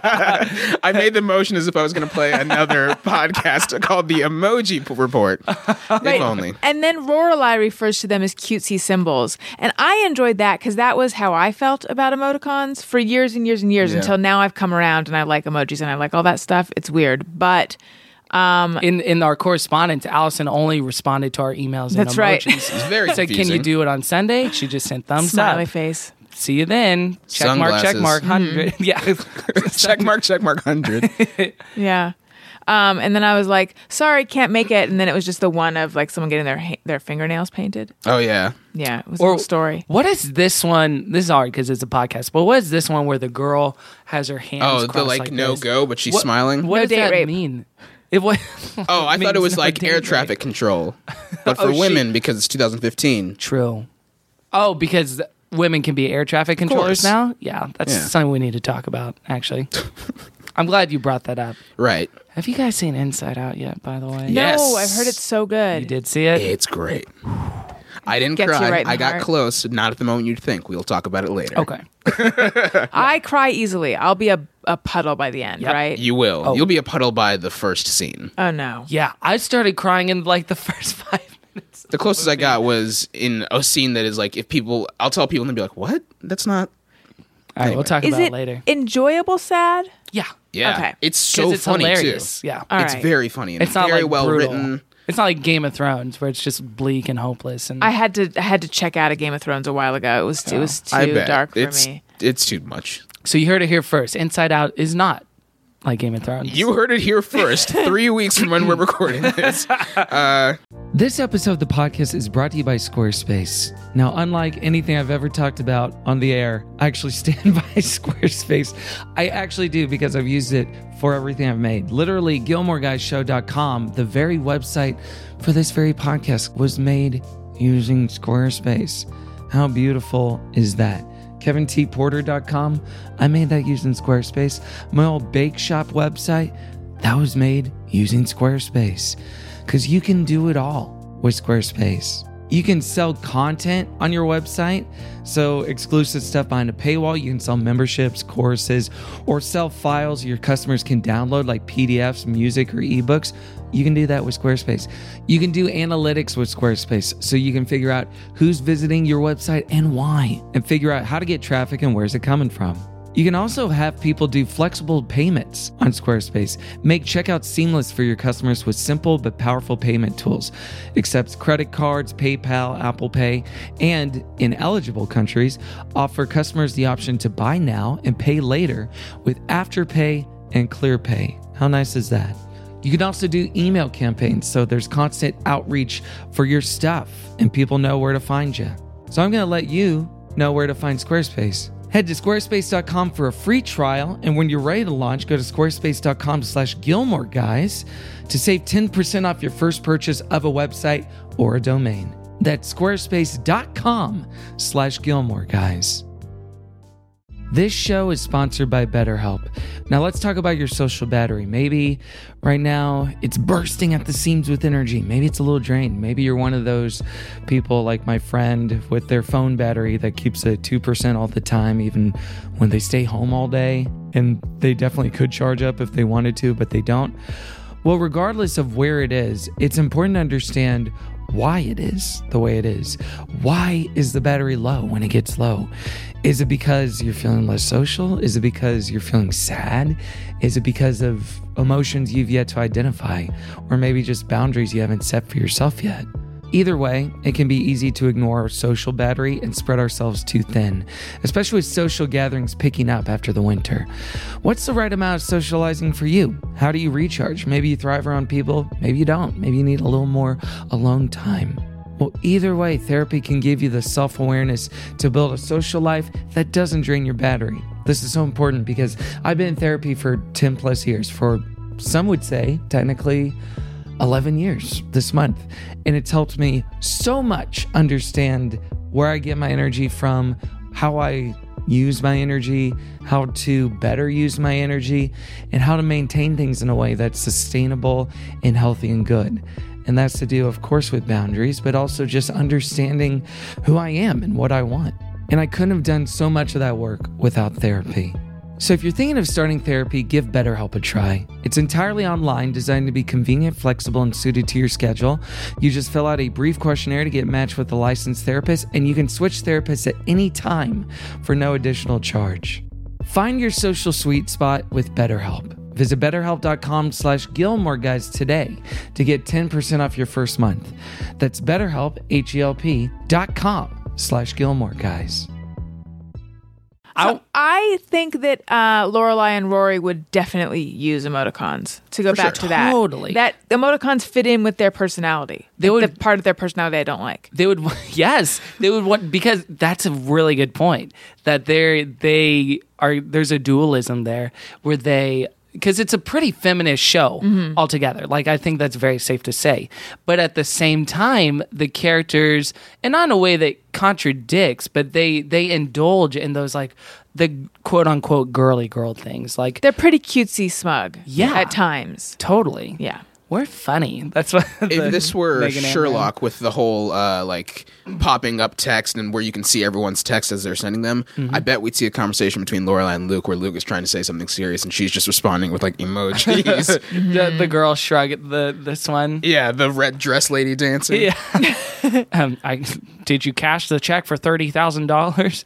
I made the motion as if I was going to play another podcast called The Emoji Report. If only. And then Lorelai refers to them as cutesy symbols. And I enjoyed that because that was how I felt about emoticons for years and years and years Yeah. until now I've come around and I like emojis and I like all that stuff. It's weird. But um, in in our correspondence, Allison only responded to our emails That's and right. emojis. It's very Said, can you confusing. do it on Sunday? She just sent thumbs smiley up. face. See you then. Check mark, check Sunglasses. mark, hundred. Yeah. check mark, check mark, hundred. Yeah. Um, and then I was like, sorry, can't make it. And then it was just the one of like someone getting their ha- their fingernails painted. Oh, yeah. Yeah, it was Or- a little story. What is this one? This is hard because it's a podcast. But what is this one where the girl has her hands Oh, the crossed like, like no this? go, but she's What- smiling? What No does date that rape. mean? It was. Oh, I thought it means was no like date air rape. traffic control. But for Oh, she- women, because it's two thousand fifteen. True. Oh, because women can be air traffic controllers course. now? Yeah, that's Yeah. something we need to talk about, actually. I'm glad you brought that up. Right. Have you guys seen Inside Out yet, by the way? Yes. No, I've heard it's so good. You did see it? It's great. I didn't Gets you cry. right in I the got heart. close. Not at the moment you'd think. We'll talk about it later. Okay. I cry easily. I'll be a, a puddle by the end, Yep. right? You will. Oh. You'll be a puddle by the first scene. Oh, no. Yeah, I started crying in like the first five minutes. The closest I got was in a scene that is like, if people, I'll tell people and they'll be like, what? That's not. All right, we'll talk Is about it it later. enjoyable sad? Yeah. Yeah. Okay. It's so 'Cause it's funny hilarious. too. Yeah. All it's right. very funny and It's not very like well brutal. written. It's not like Game of Thrones where it's just bleak and hopeless. And I had to I had to check out of Game of Thrones a while ago. It was it was I too bet. dark for it's, me. It's too much. so you heard it here first. Inside Out is not like Game of Thrones. You heard it here first, three weeks from when we're recording this. Uh, This episode of the podcast is brought to you by Squarespace. Now, unlike anything I've ever talked about on the air, I actually stand by Squarespace. I actually do because I've used it for everything I've made. Literally, Gilmore Guys Show dot com, the very website for this very podcast, was made using Squarespace. How beautiful is that? Kevin T Porter dot com, I made that using Squarespace. My old bake shop website, that was made using Squarespace. Because you can do it all with Squarespace. You can sell content on your website, so exclusive stuff behind a paywall. You can sell memberships, courses, or sell files your customers can download like P D Fs, music, or ebooks. You can do that with Squarespace. You can do analytics with Squarespace, so you can figure out who's visiting your website and why, and figure out how to get traffic and where's it coming from. You can also have people do flexible payments on Squarespace. Make checkout seamless for your customers with simple but powerful payment tools. Accepts credit cards, PayPal, Apple Pay, and in eligible countries, offer customers the option to buy now and pay later with Afterpay and ClearPay. How nice is that? You can also do email campaigns, so there's constant outreach for your stuff and people know where to find you. So I'm going to let you know where to find Squarespace. Head to squarespace dot com for a free trial, and when you're ready to launch, go to squarespace dot com slash Gilmore Guys to save ten percent off your first purchase of a website or a domain. That's squarespace dot com slash Gilmore Guys. This show is sponsored by BetterHelp. Now let's talk about your social battery. Maybe right now it's bursting at the seams with energy. Maybe it's a little drained. Maybe you're one of those people like my friend with their phone battery that keeps it two percent all the time, even when they stay home all day. And they definitely could charge up if they wanted to, but they don't. Well, regardless of where it is, it's important to understand why it is the way it is. Why is the battery low when it gets low? Is it because you're feeling less social? Is it because you're feeling sad? Is it because of emotions you've yet to identify? Or maybe just boundaries you haven't set for yourself yet? Either way, it can be easy to ignore our social battery and spread ourselves too thin, especially with social gatherings picking up after the winter. What's the right amount of socializing for you? How do you recharge? Maybe you thrive around people, maybe you don't. Maybe you need a little more alone time. Well, either way, therapy can give you the self-awareness to build a social life that doesn't drain your battery. This is so important because I've been in therapy for ten plus years, for some would say, technically, eleven years this month. And it's helped me so much understand where I get my energy from, how I use my energy, how to better use my energy, and how to maintain things in a way that's sustainable and healthy and good. And that's to do, of course, with boundaries, but also just understanding who I am and what I want. And I couldn't have done so much of that work without therapy. So if you're thinking of starting therapy, give BetterHelp a try. It's entirely online, designed to be convenient, flexible, and suited to your schedule. You just fill out a brief questionnaire to get matched with a licensed therapist, and you can switch therapists at any time for no additional charge. Find your social sweet spot with BetterHelp. Visit betterhelp.com slash Gilmore Guys today to get ten percent off your first month. That's BetterHelp, H-E-L-P dot com slash Gilmore Guys. So I think that uh, Lorelai and Rory would definitely use emoticons. To go For back sure. to that, Totally. that emoticons fit in with their personality. They Like, would- the part of their personality I don't like. They would, yes, they would want, because that's a really good point, that they're, they are, there's a dualism there where they, because it's a pretty feminist show Mhm. altogether. Like, I think that's very safe to say. But at the same time, the characters, and not in a way that contradicts, but they, they indulge in those, like, the quote unquote girly girl things. Like, They're pretty cutesy smug. Yeah. At times. totally. Yeah. We're funny. That's what. If the this were Megan and Sherlock with the whole uh, like popping up text and where you can see everyone's text as they're sending them, Mhm. I bet we'd see a conversation between Lorelai and Luke where Luke is trying to say something serious and she's just responding with like emojis. the, the girl shrug at the this one. Yeah, the red dress lady dancing. Yeah. um, I did you cash the check for thirty thousand dollars?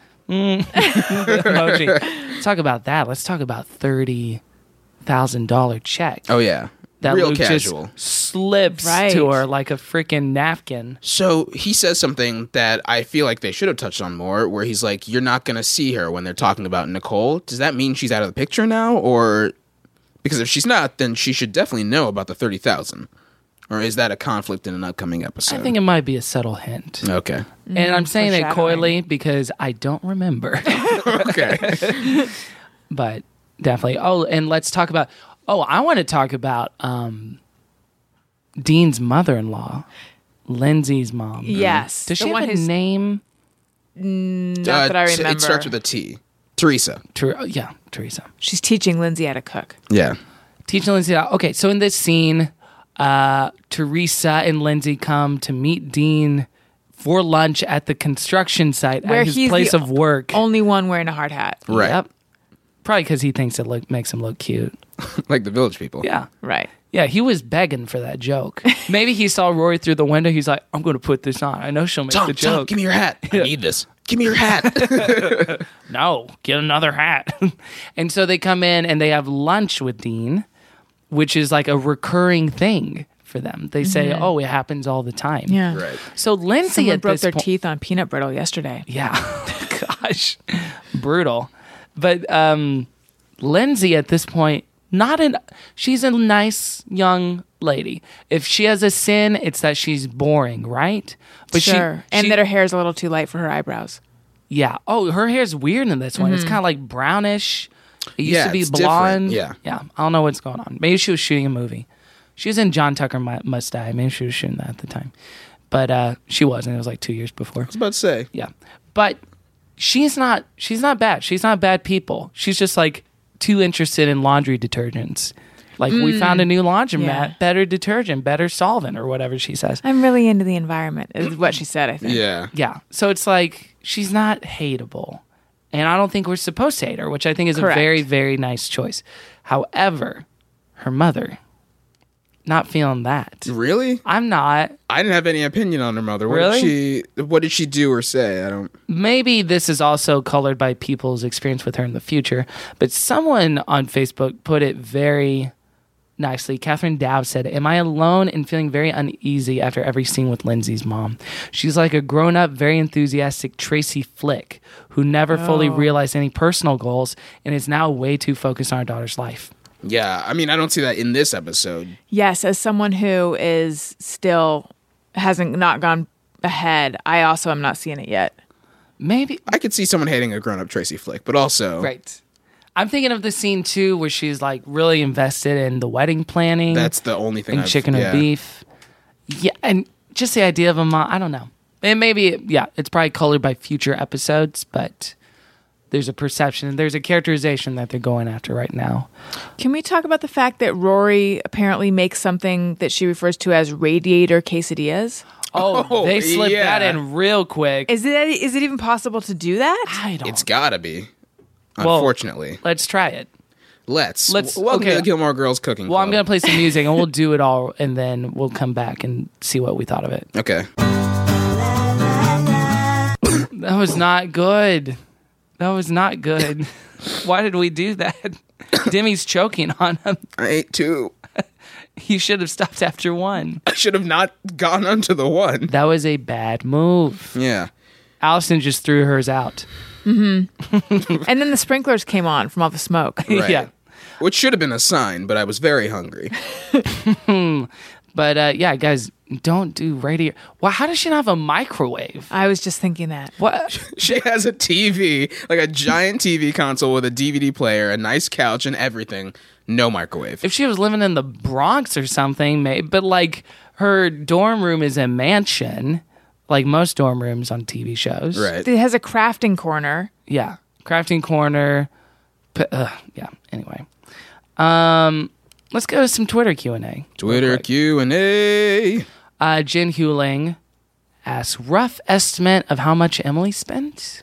Emoji. Talk about that. Let's talk about thirty thousand dollar check. Oh yeah, That real Luke casual. just slips Right. to her like a freaking napkin. So he says something that I feel like they should have touched on more, where he's like, "You're not gonna see her when they're talking about Nicole." Does that mean she's out of the picture now, or because if she's not, then she should definitely know about the thirty thousand? Or is that a conflict in an upcoming episode? I think it might be a subtle hint. Okay. And I'm saying it foreshadowing. coyly because I don't remember. Okay. But definitely. Oh, and let's talk about. Oh, I want to talk about um, Dean's mother-in-law, Lindsay's mom. Yes. Does The she one have a who's- name? Not Uh, that I t- remember. It starts with a T. Teresa. Ter- oh, yeah, Teresa. She's teaching Lindsay how to cook. Yeah. Teaching Lindsay. How- okay, so in this scene, uh, Teresa and Lindsay come to meet Dean for lunch at the construction site Where at his he's place the of work. Only one wearing a hard hat. Right. Yep. Probably because he thinks it look, makes him look cute. Like the village people. Yeah. Right. Yeah, he was begging for that joke. Maybe he saw Rory through the window. He's like, I'm going to put this on. I know she'll make Tom, the Tom, joke. give me your hat. I need this. Give me your hat. No, get another hat. And so they come in and they have lunch with Dean, which is like a recurring thing for them. They say, Mhm. oh, it happens all the time. Yeah. Right. So Lindsay Someone at broke this their point, teeth on peanut brittle yesterday. yeah, gosh, brutal. But um, Lindsay at this point, not an. She's a nice young lady. If she has a sin, it's that she's boring, right? But sure. she, and she- that her hair is a little too light for her eyebrows. yeah. Oh, her hair's weird in this one. It's Mhm. kind of like brownish. It used Yeah, to be it's different. blonde. Yeah. yeah. I don't know what's going on. Maybe she was shooting a movie. She was in John Tucker Mu- Must Die. Maybe she was shooting that at the time, but uh, she wasn't. It was like two years before. I was about to say. Yeah, but she's not. She's not bad. She's not bad people. She's just like too interested in laundry detergents. Like we Mm. found a new laundromat, Yeah. better detergent, better solvent, or whatever she says. I'm really into the environment, is what she said, I think. Yeah. Yeah. So it's like she's not hateable. And I don't think we're supposed to hate her, which I think is Correct. a very, very nice choice. However, her mother not feeling that. Really? I'm not. I didn't have any opinion on her mother. What Really? Did she, what did she do or say? I don't. Maybe this is also colored by people's experience with her in the future, but someone on Facebook put it very nicely. Catherine Dow said, "Am I alone in feeling very uneasy after every scene with Lindsay's mom? She's like a grown-up, very enthusiastic Tracy Flick who never fully Oh. realized any personal goals and is now way too focused on her daughter's life." Yeah, I mean, I don't see that in this episode. Yes, as someone who is still hasn't not gone ahead, I also am not seeing it yet. Maybe I could see someone hating a grown-up Tracy Flick, but also right. I'm thinking of the scene too where she's like really invested in the wedding planning. That's the only thing. And I've- chicken yeah. or beef. Yeah, and just the idea of a mom, I don't know. And maybe, yeah, it's probably colored by future episodes, but there's a perception, there's a characterization that they're going after right now. Can we talk about the fact that Rory apparently makes something that she refers to as radiator quesadillas? Oh, Oh, they slipped yeah. that in real quick. Is it is it even possible to do that? I don't It's gotta be. Well, Unfortunately, let's try it. let's. let's- W- Welcome okay. to the Gilmore Girls Cooking Well, I'm Club. going to play some music and we'll do it all and then we'll come back and see what we thought of it. Okay. That was not good. That was not good. Why did we do that? Demi's choking on him. I ate two. You should have stopped after one. I should have not gone onto the one. That was a bad move. Yeah. Allison just threw hers out. Mm-hmm. And then the sprinklers came on from all the smoke. Right. Yeah. Which should have been a sign, but I was very hungry. But uh, yeah, guys, don't do radio. Well, how does she not have a microwave? I was just thinking that. What? She has a T V, like a giant T V console with a D V D player, a nice couch, and everything. No microwave. If she was living in the Bronx or something, maybe. But like her dorm room is a mansion, like most dorm rooms on T V shows. Right. It has a crafting corner. Yeah, crafting corner. P- uh, yeah. Anyway, um, let's go to some Twitter Q and A. Twitter Q and A. Uh, Jen Hewling asks, rough estimate of how much Emily spent?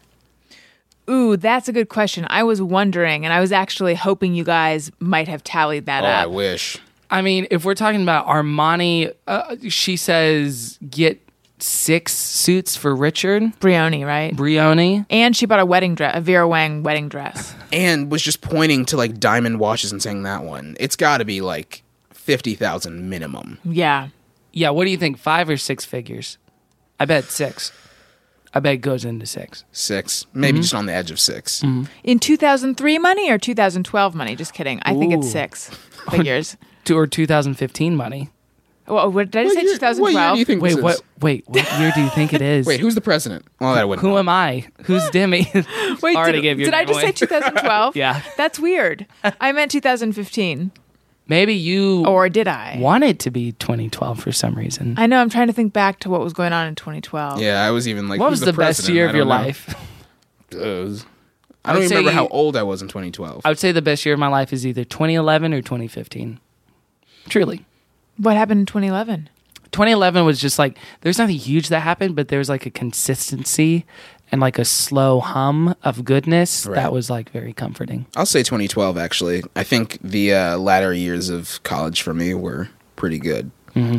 Ooh, that's a good question. I was wondering, and I was actually hoping you guys might have tallied that Oh, I up. wish. I mean, if we're talking about Armani, uh, she says get six suits for Richard. Brioni, right? Brioni. And she bought a wedding dress, a Vera Wang wedding dress. And was just pointing to like diamond watches and saying that one. It's got to be like fifty thousand minimum. Yeah. Yeah, what do you think? Five or six figures? I bet six. I bet it goes into six. Six. Maybe Mhm. just on the edge of six. Mm-hmm. In two thousand three money or two thousand twelve money? Just kidding. I think it's Ooh. six figures. Two or two thousand fifteen money. Well, what, did I What say year- twenty twelve? what year do you think Wait, this what? is? Wait, what year do you think it is? Wait, who's the president? Well, that wouldn't. Who am I? Who's Demi? Wait, Already did, gave your did I name just away. say two thousand twelve? Yeah. That's weird. I meant two thousand fifteen. Maybe you Or did I? want it to be twenty twelve for some reason. I know. I'm trying to think back to what was going on in twenty twelve. Yeah, I was even like, What who's was the, best president? year I of your don't know. life? Those. I I don't would even say remember you- how old I was in twenty twelve. I would say the best year of my life is either twenty eleven or twenty fifteen. Truly. What happened in twenty eleven? twenty eleven was just like, there's nothing huge that happened, but there was like a consistency and like a slow hum of goodness Right. that was like very comforting. I'll say twenty twelve, actually. I think the uh, latter years of college for me were pretty good. Mm-hmm.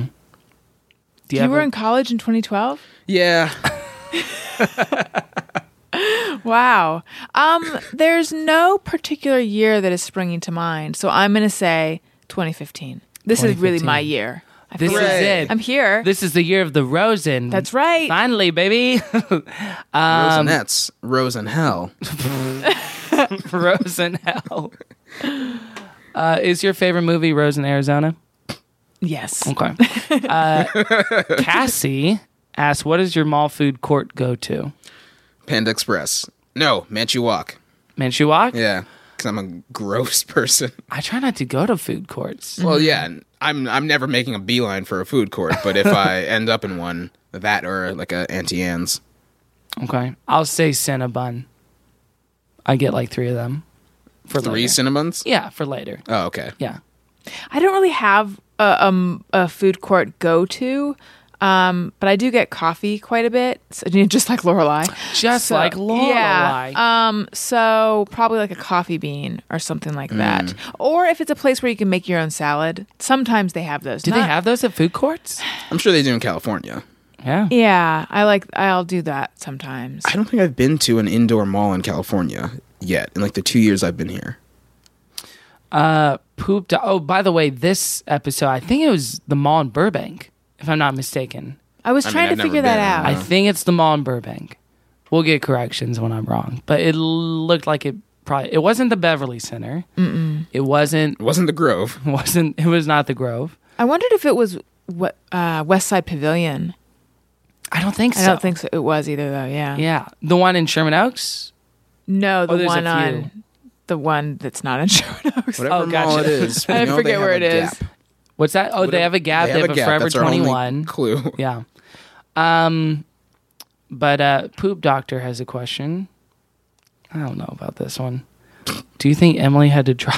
Do You, you, were ever- in college in twenty twelve? Yeah. Wow. Um, there's no particular year that is springing to mind, so I'm going to say twenty fifteen. This is really my year. I This feel is like it. I'm here. This is the year of the Rosen. That's right. Finally, baby. um, Rosenettes. Rose in hell. Rosen Hell. Uh, is your favorite movie Rose in Arizona? Yes. Okay. Uh, Cassie asks, what is your mall food court go to? Panda Express. No, Manchukuo. Manchukuo? Yeah, because I'm a gross person. I try not to go to food courts. Well, yeah, I'm I'm never making a beeline for a food court, but if I end up in one, that or like a Auntie Anne's. Okay. I'll say Cinnabon. I get like three of them. For Three later. Cinnabons? Yeah, for later. Oh, okay. Yeah. I don't really have a, um, a food court go to. Um, but I do get coffee quite a bit, so, just like Lorelai. Just So, like Lorelai. Yeah. Um, so probably like a coffee bean or something like that. Mm. Or if it's a place where you can make your own salad, sometimes they have those. Do they Not- have those at food courts? I'm sure they do in California. Yeah. Yeah, I like. I'll do that sometimes. I don't think I've been to an indoor mall in California yet in like the two years I've been here. Uh, poop. Do- oh, by the way, this episode, I think it was the mall in Burbank, if I'm not mistaken. I was I mean, trying I've to never figure been, that I out. don't I think it's the mall in Burbank. We'll get corrections when I'm wrong, but it looked like it probably. It wasn't the Beverly Center. Mm-mm. It wasn't. It wasn't the Grove. It wasn't. It was not the Grove. I wondered if it was what uh, West Side Pavilion. I don't think so. I don't think so. It was either though. Yeah. Yeah, the one in Sherman Oaks. No, the Oh, there's a one few. on the one that's not in Sherman Oaks. Whatever Oh, gotcha. mall it is. we I know forget they where have it a is. Gap. What's that? Oh, they have a Gap. They have, a, Gap. Forever That's our only twenty-one. clue. Yeah. Um, but uh, Poop Doctor has a question. I don't know about this one. Do you think Emily had to drop?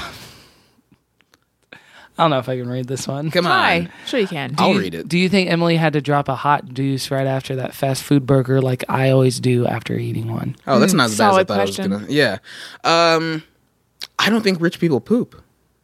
I don't know if I can read this one. Come on. Hi. Sure you can. I'll you, read it. Do you think Emily had to drop a hot deuce right after that fast food burger, like I always do after eating one? Oh, that's Mm, not as bad as I solid thought question. I was gonna. Yeah. Um, I don't think rich people poop.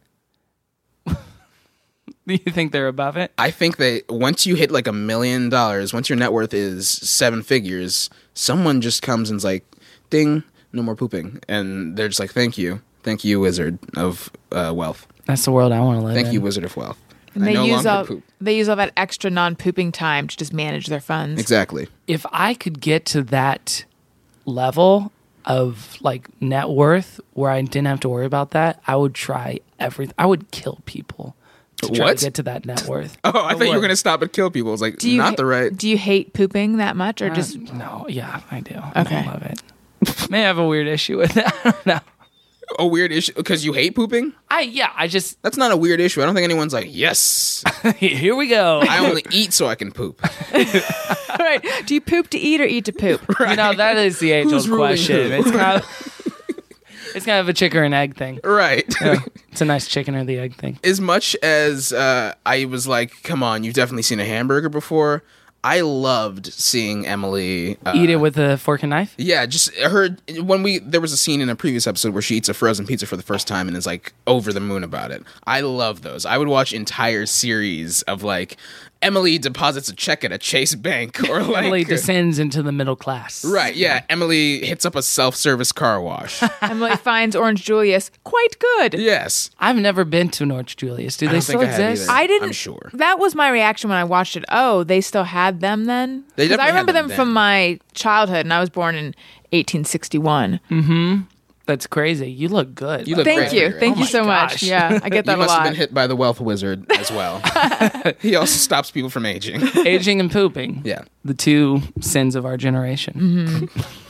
Do you think they're above it? I think they once you hit like a million dollars, once your net worth is seven figures, someone just comes and's like, "Ding, no more pooping," and they're just like, "Thank you, thank you, Wizard of uh, Wealth. That's the world I want to live Thank in. you, Wizard of Wealth." And I they no use longer all poop. they use all that extra non-pooping time to just manage their funds. Exactly. If I could get to that level of like net worth where I didn't have to worry about that, I would try everything. I would kill people to try What? to get to that net worth. Oh, I, thought you were would. gonna stop and kill people. It's like Do you not ha- the right. Do you hate pooping that much, or Uh, just no, yeah, I do. Okay. I love it. May have a weird issue with that. I don't know. A weird issue because you hate pooping. I yeah, I just That's not a weird issue. I don't think anyone's like, yes, here we go. I only eat so I can poop. all right? Do you poop to eat or eat to poop? You know, that is the age old Who's ruling question. who? It's kind of it's kind of a chicken or an egg thing. Right. Yeah, it's a nice chicken or the egg thing. As much as uh, I was like, come on, you've definitely seen a hamburger before. I loved seeing Emily uh, Eat it with a fork and knife. Yeah, just her when we there was a scene in a previous episode where she eats a frozen pizza for the first time and is like over the moon about it. I love those. I would watch entire series of like Emily deposits a check at a Chase Bank or like Emily descends into the middle class. right, yeah. Emily hits up a self-service car wash. Emily finds Orange Julius quite good. Yes. I've never been to Orange Julius. Do I they don't still think I have exist? either. I didn't. I'm sure. That was my reaction when I watched it. Oh, they still had them then? They 'Cause definitely I had remember them them from then. my childhood, and I was born in eighteen sixty-one. Mm-hmm. That's crazy. You look good. You look Thank great. you. Thank Oh you my so much. gosh. Yeah, I get that You a must lot. have been hit by the wealth wizard as well. He also stops people from aging. Aging and pooping. Yeah. The two sins of our generation.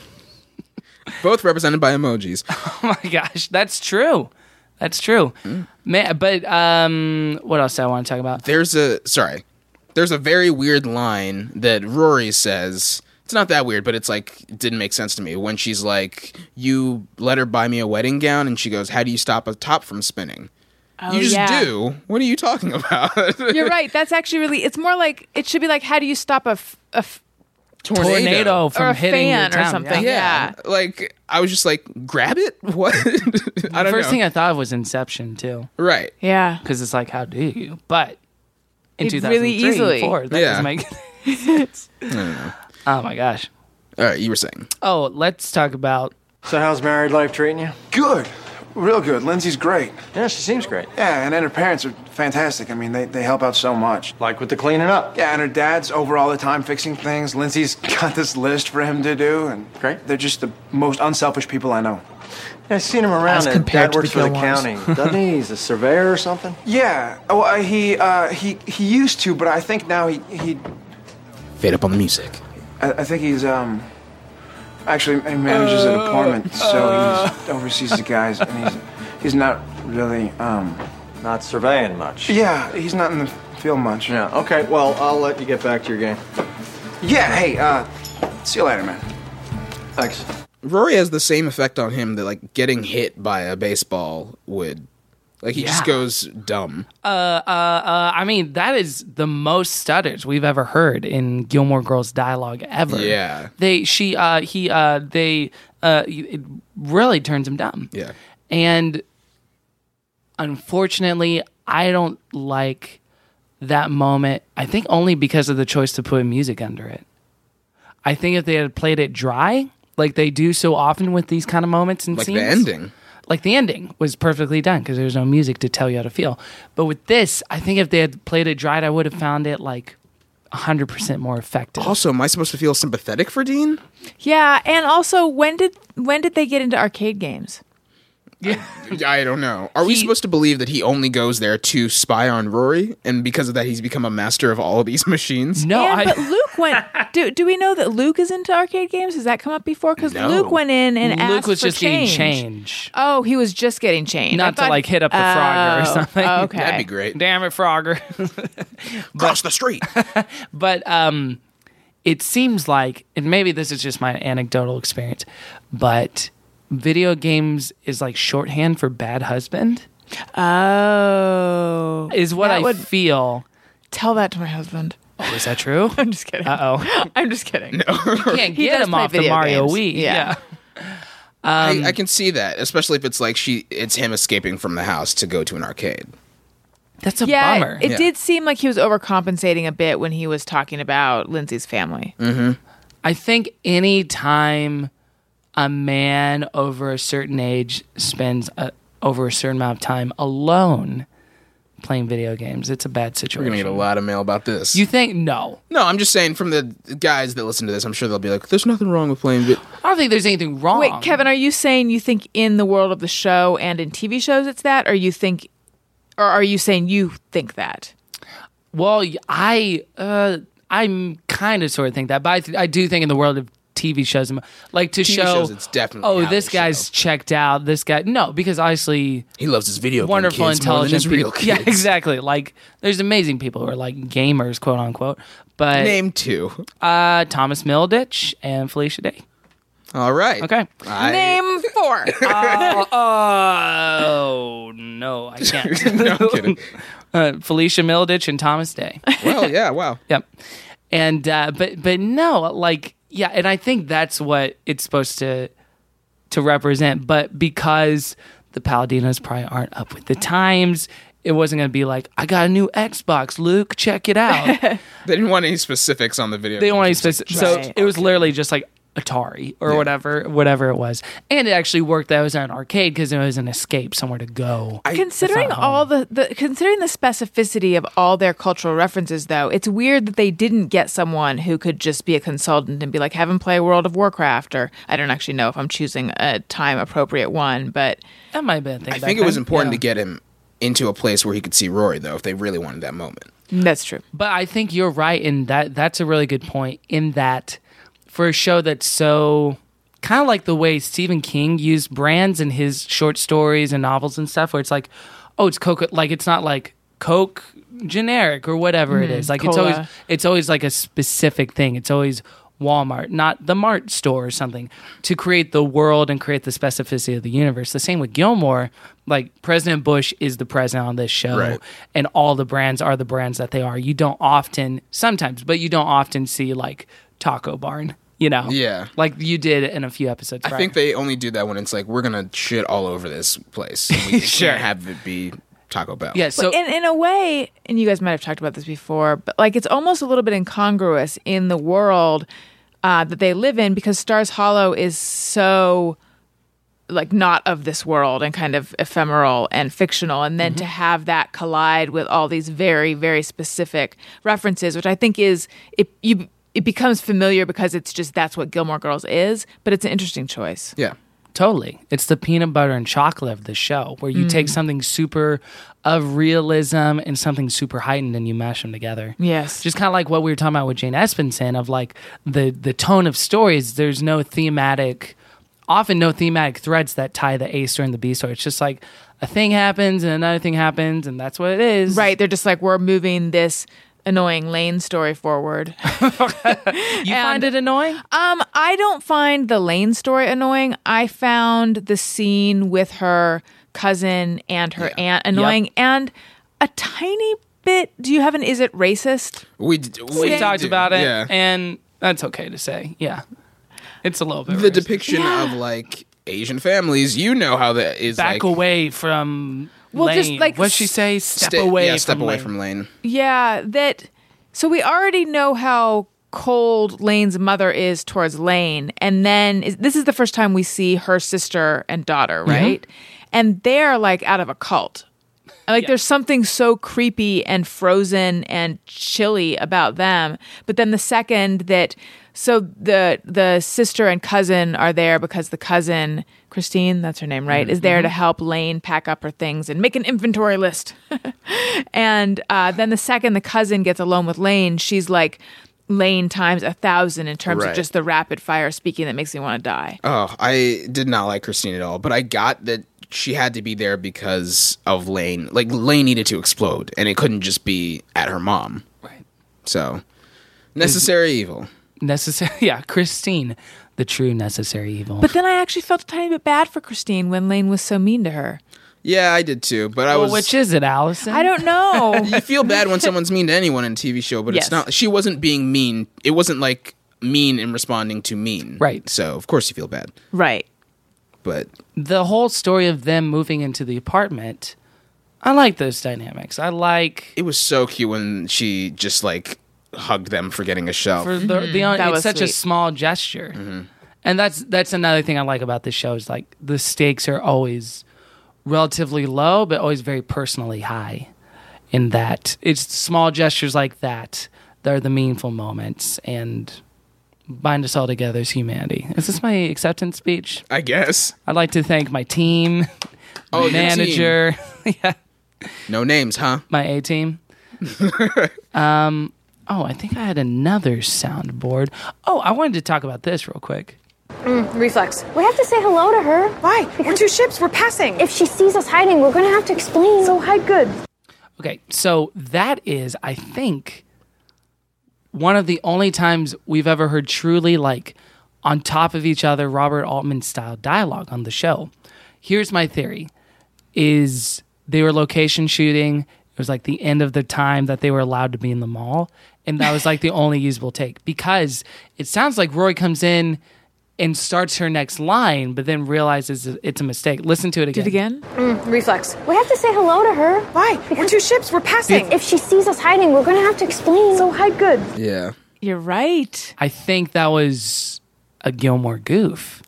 Both represented by emojis. Oh my gosh, that's true. That's true. Man, but um, what else do I want to talk about? There's a sorry. There's a very weird line that Rory says. It's not that weird, but it's like it didn't make sense to me when she's like, "You let her buy me a wedding gown," and she goes, "How do you stop a top from spinning?" Oh, you just yeah. do. What are you talking about? You're right. That's actually really. It's more like it should be like, how do you stop a, f- a f- Tornado, Tornado from or a hitting fan your or town. something? Yeah. Yeah. Like I was just like, grab it. What? I The don't first know. thing I thought of was Inception too, right. Yeah. because it's like, how do you? But in It two thousand really three, easily. four, that Yeah. doesn't make sense. I don't know. Oh my gosh. All right, you were saying. Oh, let's talk about. So how's married life treating you? Good. Real good. Lindsay's great. Yeah, she seems great. Yeah, and then her parents are fantastic. I mean, they, they help out so much. Like with the cleaning up. Yeah, and her dad's over all the time fixing things. Lindsay's got this list for him to do, and Great. they're just the most unselfish people I know. Yeah, I've seen him around. As and compared Dad to works the for the Gilmores. county, doesn't he? He's a surveyor or something. Yeah. Oh, uh, he uh, he he used to, but I think now he he Fade up on the music. I, I think he's um actually he manages an apartment, so he oversees the guys, and he's he's not really um Not surveying much. yeah he's not in the field much. Yeah. Okay. Well, I'll let you get back to your game. Yeah. Hey. Uh, see you later, man. Thanks. Rory has the same effect on him that like getting hit by a baseball would Like he Yeah. just goes dumb. Uh, uh, uh, I mean, that is the most stutters we've ever heard in Gilmore Girls dialogue ever. Yeah. They, she, uh, he, uh, they, uh, it really turns him dumb. Yeah. And unfortunately, I don't like that moment. I think only because of the choice to put music under it. I think if they had played it dry, like they do so often with these kind of moments and Like scenes. the ending. Like the ending was perfectly done because there was no music to tell you how to feel. But with this, I think if they had played it dry, I would have found it like one hundred percent more effective. Also, am I supposed to feel sympathetic for Dean? Yeah, and also when did when did they get into arcade games? Yeah. I don't know. Are we He- supposed to believe that he only goes there to spy on Rory, and because of that, he's become a master of all of these machines? No, And- I, but Luke went. Do do we know that Luke is into arcade games? Has that come up before? Because No. Luke went in and Luke asked was for just change. getting change. Oh, he was just getting change. Not I to thought- like hit up the Frogger or Oh, something. Okay, That'd be great. Damn it, Frogger. Cross the street. But um, it seems like, and maybe this is just my anecdotal experience, but video games is like shorthand for bad husband. Oh, Is what that I would feel. tell that to my husband. Oh, is that true? I'm just kidding. Uh oh. I'm just kidding. You can't He get does him play off the video Mario games. Wii. Yeah. Yeah. I, I can see that, especially if it's like she, it's him escaping from the house to go to an arcade. That's a Yeah, bummer. it Yeah. did seem like he was overcompensating a bit when he was talking about Lindsay's family. I think any time a man over a certain age spends a, over a certain amount of time alone playing video games, it's a bad We're situation. gonna get a lot of mail about this. You think? No. no, I'm just saying from the guys that listen to this, I'm sure they'll be like, "There's nothing wrong with playing." Vi-. I don't think there's anything wrong. Wait, Kevin, are you saying you think in the world of the show and in T V shows it's that, or you think, or are you saying you think that? Well, I, uh, I'm kind of sort of think that, but I, th- I do think in the world of T V shows, like to T V show, shows, it's definitely oh, how this they guy's show. checked out. This guy, no, because obviously He loves his video game wonderful, kids more than intelligent his real people. Yeah, kids. exactly. Like there's amazing people who are like gamers, quote unquote. But Name two. uh, Thomas Middleditch and Felicia Day. All right. Okay. I- Name four. Oh, oh no, I can't. No, I'm kidding. uh, Felicia Middleditch and Thomas Day. Well, yeah. Wow. Yep. And uh, but but no, like yeah, and I think that's what it's supposed to to represent. But because the Paladinos probably aren't up with the times, it wasn't going to be like, I got a new Xbox, Luke, check it out. They didn't want any specifics on the video. They don't want any games. specific. So Right. it was literally just like Atari or Yeah. whatever, whatever it was. And it actually worked that it was an arcade because it was an escape, somewhere to go. Considering It's not all home. the, the considering the specificity of all their cultural references, though, it's weird that they didn't get someone who could just be a consultant and be like, have him play World of Warcraft, or I don't actually know if I'm choosing a time appropriate one, but That might have been a thing. I back think it was then. important Yeah. to get him into a place where he could see Rory, though, if they really wanted that moment. that's true. But I think you're right in that. That's a really good point. In that, for a show that's so kind of like the way Stephen King used brands in his short stories and novels and stuff, where it's like, oh, it's Coke. Like it's not like Coke generic or whatever it Mm, is. Like cola. it's always it's always like a specific thing. It's always Walmart, not the Mart store or something, to create the world and create the specificity of the universe. The same with Gilmore. Like President Bush is the president on this show, Right. and all the brands are the brands that they are. You don't often, sometimes, but you don't often see like Taco Barn, you know? Yeah. Like you did in a few episodes. I prior. think they only do that when it's like, we're going to shit all over this place. And we Sure. can't have it be Taco Bell. Yeah, so But in, in a way, and you guys might have talked about this before, but like it's almost a little bit incongruous in the world uh, that they live in, because Stars Hollow is so like not of this world and kind of ephemeral and fictional, and then to have that collide with all these very, very specific references, which I think is it you it becomes familiar because it's just that's what Gilmore Girls is, but it's an interesting choice. Yeah. totally. It's the peanut butter and chocolate of the show, where you take something super of realism and something super heightened and you mash them together. Yes. Just kind of like what we were talking about with Jane Espenson of like the the tone of stories. There's no thematic, often no thematic threads that tie the A story and the B story. It's just like a thing happens and another thing happens and that's what it is. Right. They're just like, we're moving this annoying Lane story forward. You find it annoying? Um, I don't find the Lane story annoying. I found the scene with her cousin and her aunt annoying, and a tiny bit. Do you have an? Is it racist? We we, we talked do. about it, yeah. and that's okay to say. Yeah, it's a little bit the racist. depiction Yeah. of like Asian families. You know how that is. Back like, away from. Well, Lane. just like What'd she say? Step sta- away. Yeah, from step away Lane. from Lane. Yeah, that. So we already know how cold Lane's mother is towards Lane, and then is, this is the first time we see her sister and daughter, right? And they're like out of a cult. Like Yeah. there's something so creepy and frozen and chilly about them. But then the second that so the the sister and cousin are there because the cousin, Christine, that's her name, right, is there to help Lane pack up her things and make an inventory list. And uh, then the second the cousin gets alone with Lane, she's like Lane times a thousand in terms Right. of just the rapid fire speaking that makes me want to die. Oh, I did not like Christine at all, but I got that she had to be there because of Lane. Like, Lane needed to explode, and it couldn't just be at her mom. Right. So, necessary evil. Necessary. Yeah, Christine, the true necessary evil. But then I actually felt a tiny bit bad for Christine when Lane was so mean to her. Yeah, I did too, but I well, was... which is it, Allison? I don't know. You feel bad when someone's mean to anyone in a T V show, but Yes. it's not... She wasn't being mean. It wasn't, like, mean in responding to mean. Right. So, of course you feel bad. Right. But... The whole story of them moving into the apartment, I like those dynamics. I like... It was so cute when she just, like, hugged them for getting a shelf. For the, the That it's was such a sweet. small gesture. And that's that's another thing I like about this show is, like, the stakes are always relatively low, but always very personally high in that it's small gestures like that that are the meaningful moments and bind us all together as humanity. Is this my acceptance speech? I guess. I'd like to thank my team, my Oh, your manager, yeah, No names, huh? my A team. um, oh, I think I had another soundboard. Oh, I wanted to talk about this real quick. Mm, reflex. We have to say hello to her. Why? We're two ships. We're passing. If she sees us hiding, we're gonna have to explain. So hide good. Okay, so that is, I think, one of the only times we've ever heard truly, like, on top of each other, Robert Altman style dialogue on the show. Here's my theory, is they were location shooting. It was like the end of the time that they were allowed to be in the mall. And that was like the only usable take, because it sounds like Rory comes in and starts her next line, but then realizes it's a mistake. Listen to it again. Do it again? Mm, reflex. We have to say hello to her. Why? We're two ships. We're passing. If she sees us hiding, we're gonna have to explain. So hide good. Yeah. You're right. I think that was a Gilmore goof.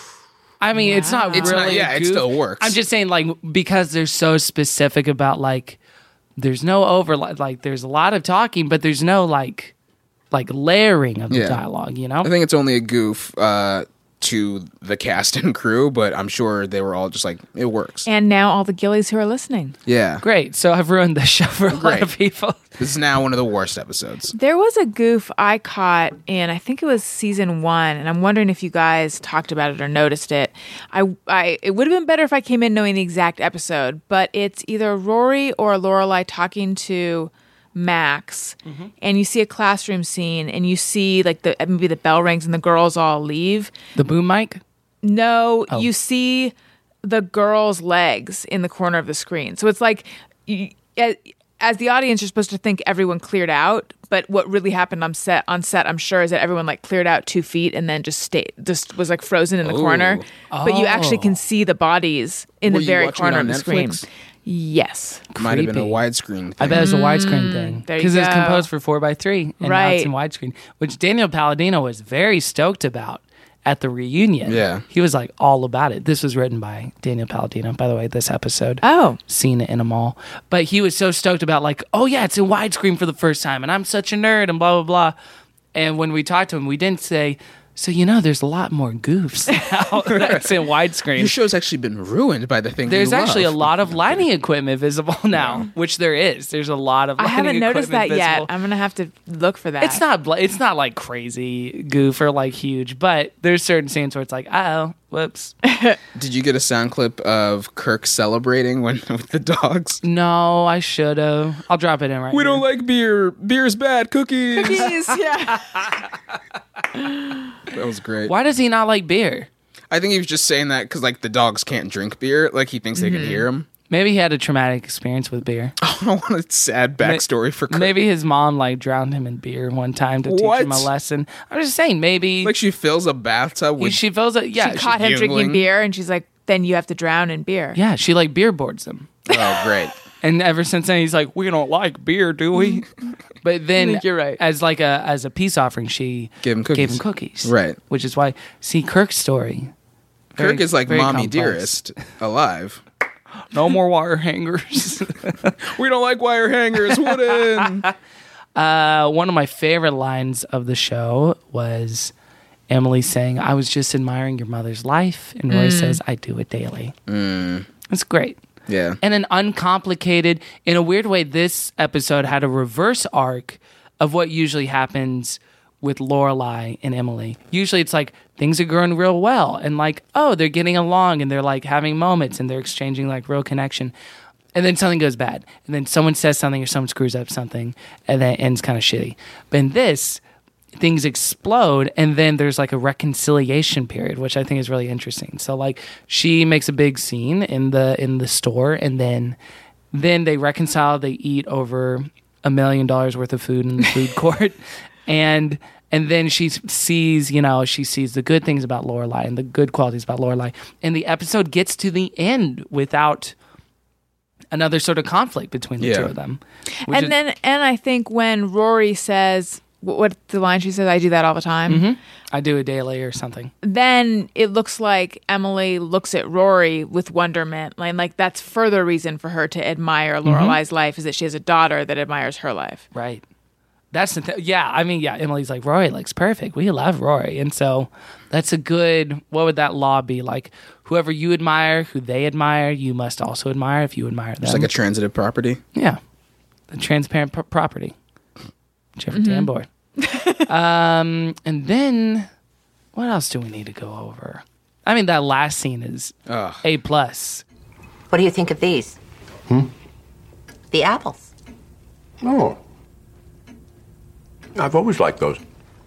I mean, it's not It's really not- yeah, a it goof. still works. I'm just saying, like, because they're so specific about, like, there's no overlap. Like, there's a lot of talking, but there's no, like, like layering of the Yeah. dialogue, you know? I think it's only a goof uh, to the cast and crew, but I'm sure they were all just like, it works. And now all the Gillies who are listening. Yeah. Great. So I've ruined the show for a lot Great. of people. This is now one of the worst episodes. There was a goof I caught in, I think it was season one, and I'm wondering if you guys talked about it or noticed it. I, I it would have been better if I came in knowing the exact episode, but it's either Rory or Lorelai talking to Max, Mm-hmm. and you see a classroom scene, and you see like the maybe the bell rings and the girls all leave. The boom mic? No, Oh. you see the girl's legs in the corner of the screen. So it's like, you, as, as the audience, you're supposed to think everyone cleared out. But what really happened on set, on set, I'm sure, is that everyone like cleared out two feet and then just stayed, just was like frozen in the Ooh. corner. But you actually Oh. can see the bodies in Were the you very watching it corner on of the screen. Netflix? Yes. Might have been a Creepy. widescreen thing. I bet it's a widescreen thing. there you Because it's go. composed for four by three, and now it's Right. in widescreen, which Daniel Palladino was very stoked about at the reunion. Yeah. He was like all about it. This was written by Daniel Palladino, by the way, this episode. Oh. Seen it in a mall. But he was so stoked about, like, oh yeah, it's in widescreen for the first time, and I'm such a nerd, and blah, blah, blah. And when we talked to him, we didn't say, so you know there's a lot more goofs now that's in widescreen. Your show's actually been ruined by the thing There's you actually a love. lot of lighting equipment visible now, which there is. There's a lot of I lighting haven't noticed that equipment yet. visible. I'm going to have to look for that. It's not bla- it's not like crazy goof or like huge, but there's certain scenes where it's like, oh, whoops. Did you get a sound clip of Kirk celebrating when with the dogs? No, I should have. I'll drop it in right We here. don't like beer. Beer's bad. Cookies. Cookies, yeah. That was great. Why does he not like beer? I think he was just saying that because like the dogs can't drink beer. Like he thinks they Mhm. can hear him. Maybe he had a traumatic experience with beer. Oh, I want a sad backstory for Kirk. Maybe his mom like drowned him in beer one time to teach What? him a lesson. I'm just saying, maybe Like she fills a bathtub with. she fills it. Yeah, she caught him drinking Yingling. beer, and she's like, "Then you have to drown in beer." Yeah, she like beer boards him. Oh, great. And ever since then, he's like, "We don't like beer, do we?" But then, think you're right. as like a as a peace offering, she Gave him cookies. Gave him cookies, Right. Which is why, see, Kirk's story. Kirk very- is like very mommy complex. dearest alive. No more wire hangers. We don't like wire hangers. Wooden. Uh, one of my favorite lines of the show was Emily saying, "I was just admiring your mother's life," and Roy Mm. says, "I do it daily." Mm. It's great. Yeah. And an uncomplicated, in a weird way, this episode had a reverse arc of what usually happens with Lorelai and Emily. Usually it's like things are going real well and like, oh, they're getting along and they're like having moments and they're exchanging like real connection. And then something goes bad. And then someone says something or someone screws up something and then it ends kind of shitty. But in this, things explode and then there's like a reconciliation period, which I think is really interesting. So like she makes a big scene in the in the store and then then they reconcile, they eat over a million dollars worth of food in the food court. And and then she sees, you know, she sees the good things about Lorelai and the good qualities about Lorelai. And the episode gets to the end without another sort of conflict between the Yeah. two of them. which And is- then, and I think when Rory says, what, what the line she says, "I do that all the time." Mhm. I do it daily or something. Then it looks like Emily looks at Rory with wonderment, like, like that's further reason for her to admire Lorelai's life is that she has a daughter that admires her life. Right. That's the thing. Yeah, I mean, yeah, Emily's like, Rory looks perfect. We love Rory. And so that's a good, what would that law be? Like, whoever you admire, who they admire, you must also admire if you admire them. Just like a transitive property. Yeah. The transparent pro- property. Jeffrey Mhm. Tambor. um, and then, what else do we need to go over? I mean, that last scene is A plus. What do you think of these? Hmm? The apples. Oh. I've always liked those.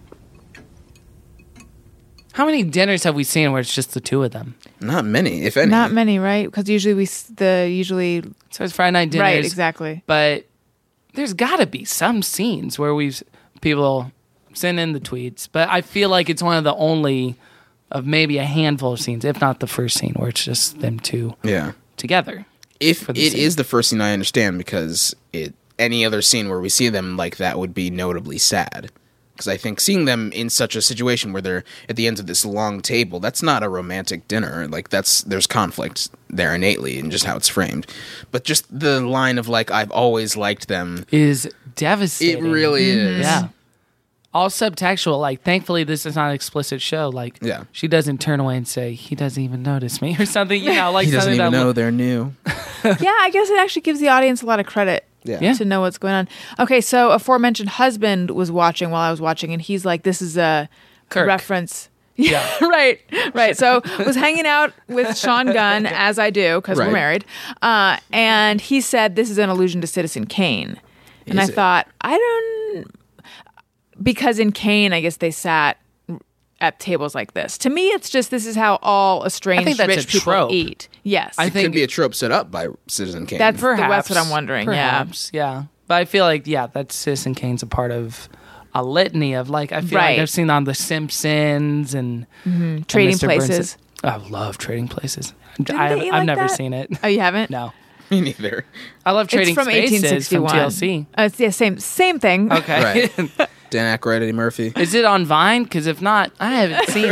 How many dinners have we seen where it's just the two of them? Not many, if any. Not many, right? Because usually we s- the usually So it's Friday night dinners. right, exactly. But there's got to be some scenes where we've people send in the tweets, but I feel like it's one of the only of maybe a handful of scenes, if not the first scene, where it's just them two Yeah. together. If for it the is scene. the first scene, I understand because it any other scene where we see them like that would be notably sad. Because I think seeing them in such a situation where they're at the end of this long table, that's not a romantic dinner. Like that's there's conflict there innately in just how it's framed. But just the line of like I've always liked them is devastating. It really is. Yeah. All subtextual. Like, thankfully, this is not an explicit show. Like, Yeah. she doesn't turn away and say, he doesn't even notice me or something. You know, like he doesn't something even that know would- they're new. Yeah, I guess it actually gives the audience a lot of credit Yeah. Yeah. to know what's going on. Okay, so aforementioned husband was watching while I was watching, and he's like, "This is a Kirk. reference." Yeah, right, right. So was hanging out with Sean Gunn as I do because Right. we're married, uh, and he said this is an allusion to Citizen Kane, and I Is it? thought I don't because in Kane, I guess they sat at tables like this. To me, it's just this is how all estranged that's rich a people trope. eat. Yes, I It think could be a trope set up by Citizen Kane. that's the Perhaps. that's what I'm wondering. Perhaps, yeah. But I feel like, yeah, that Citizen Kane's a part of a litany of, like, I feel Right. like I've seen on The Simpsons and, Mhm. Trading and Mister Burns. Places. I love Trading Places. Didn't I, they I've, eat I've like never that? seen it. Oh, you haven't? No. Me neither. I love Trading It's from Spaces eighteen from sixty-one. T L C. Uh, it's, yeah, same same thing. Okay. Right. Dan Aykroyd, Eddie Murphy. Is it on Vine? Because if not, I haven't seen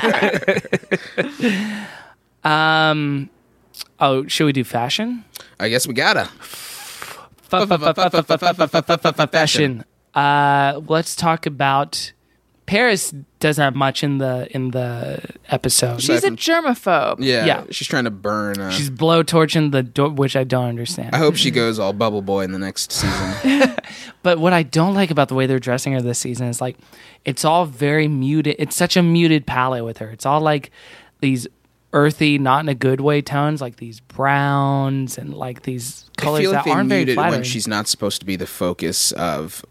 it. um. Oh, should we do fashion? I guess we gotta. Fashion. Uh, let's talk about Paris. Doesn't have much in the in the episode. She's a germaphobe. Yeah, Yeah. she's trying to burn. Uh, She's blowtorching the door, which I don't understand. I hope she goes all Bubble Boy in the next season. But what I don't like about the way they're dressing her this season is like it's all very muted. It's such a muted palette with her. It's all like these earthy, not in a good way tones, like these browns and like these I colors feel like that they aren't very muted flattering. when she's not supposed to be the focus of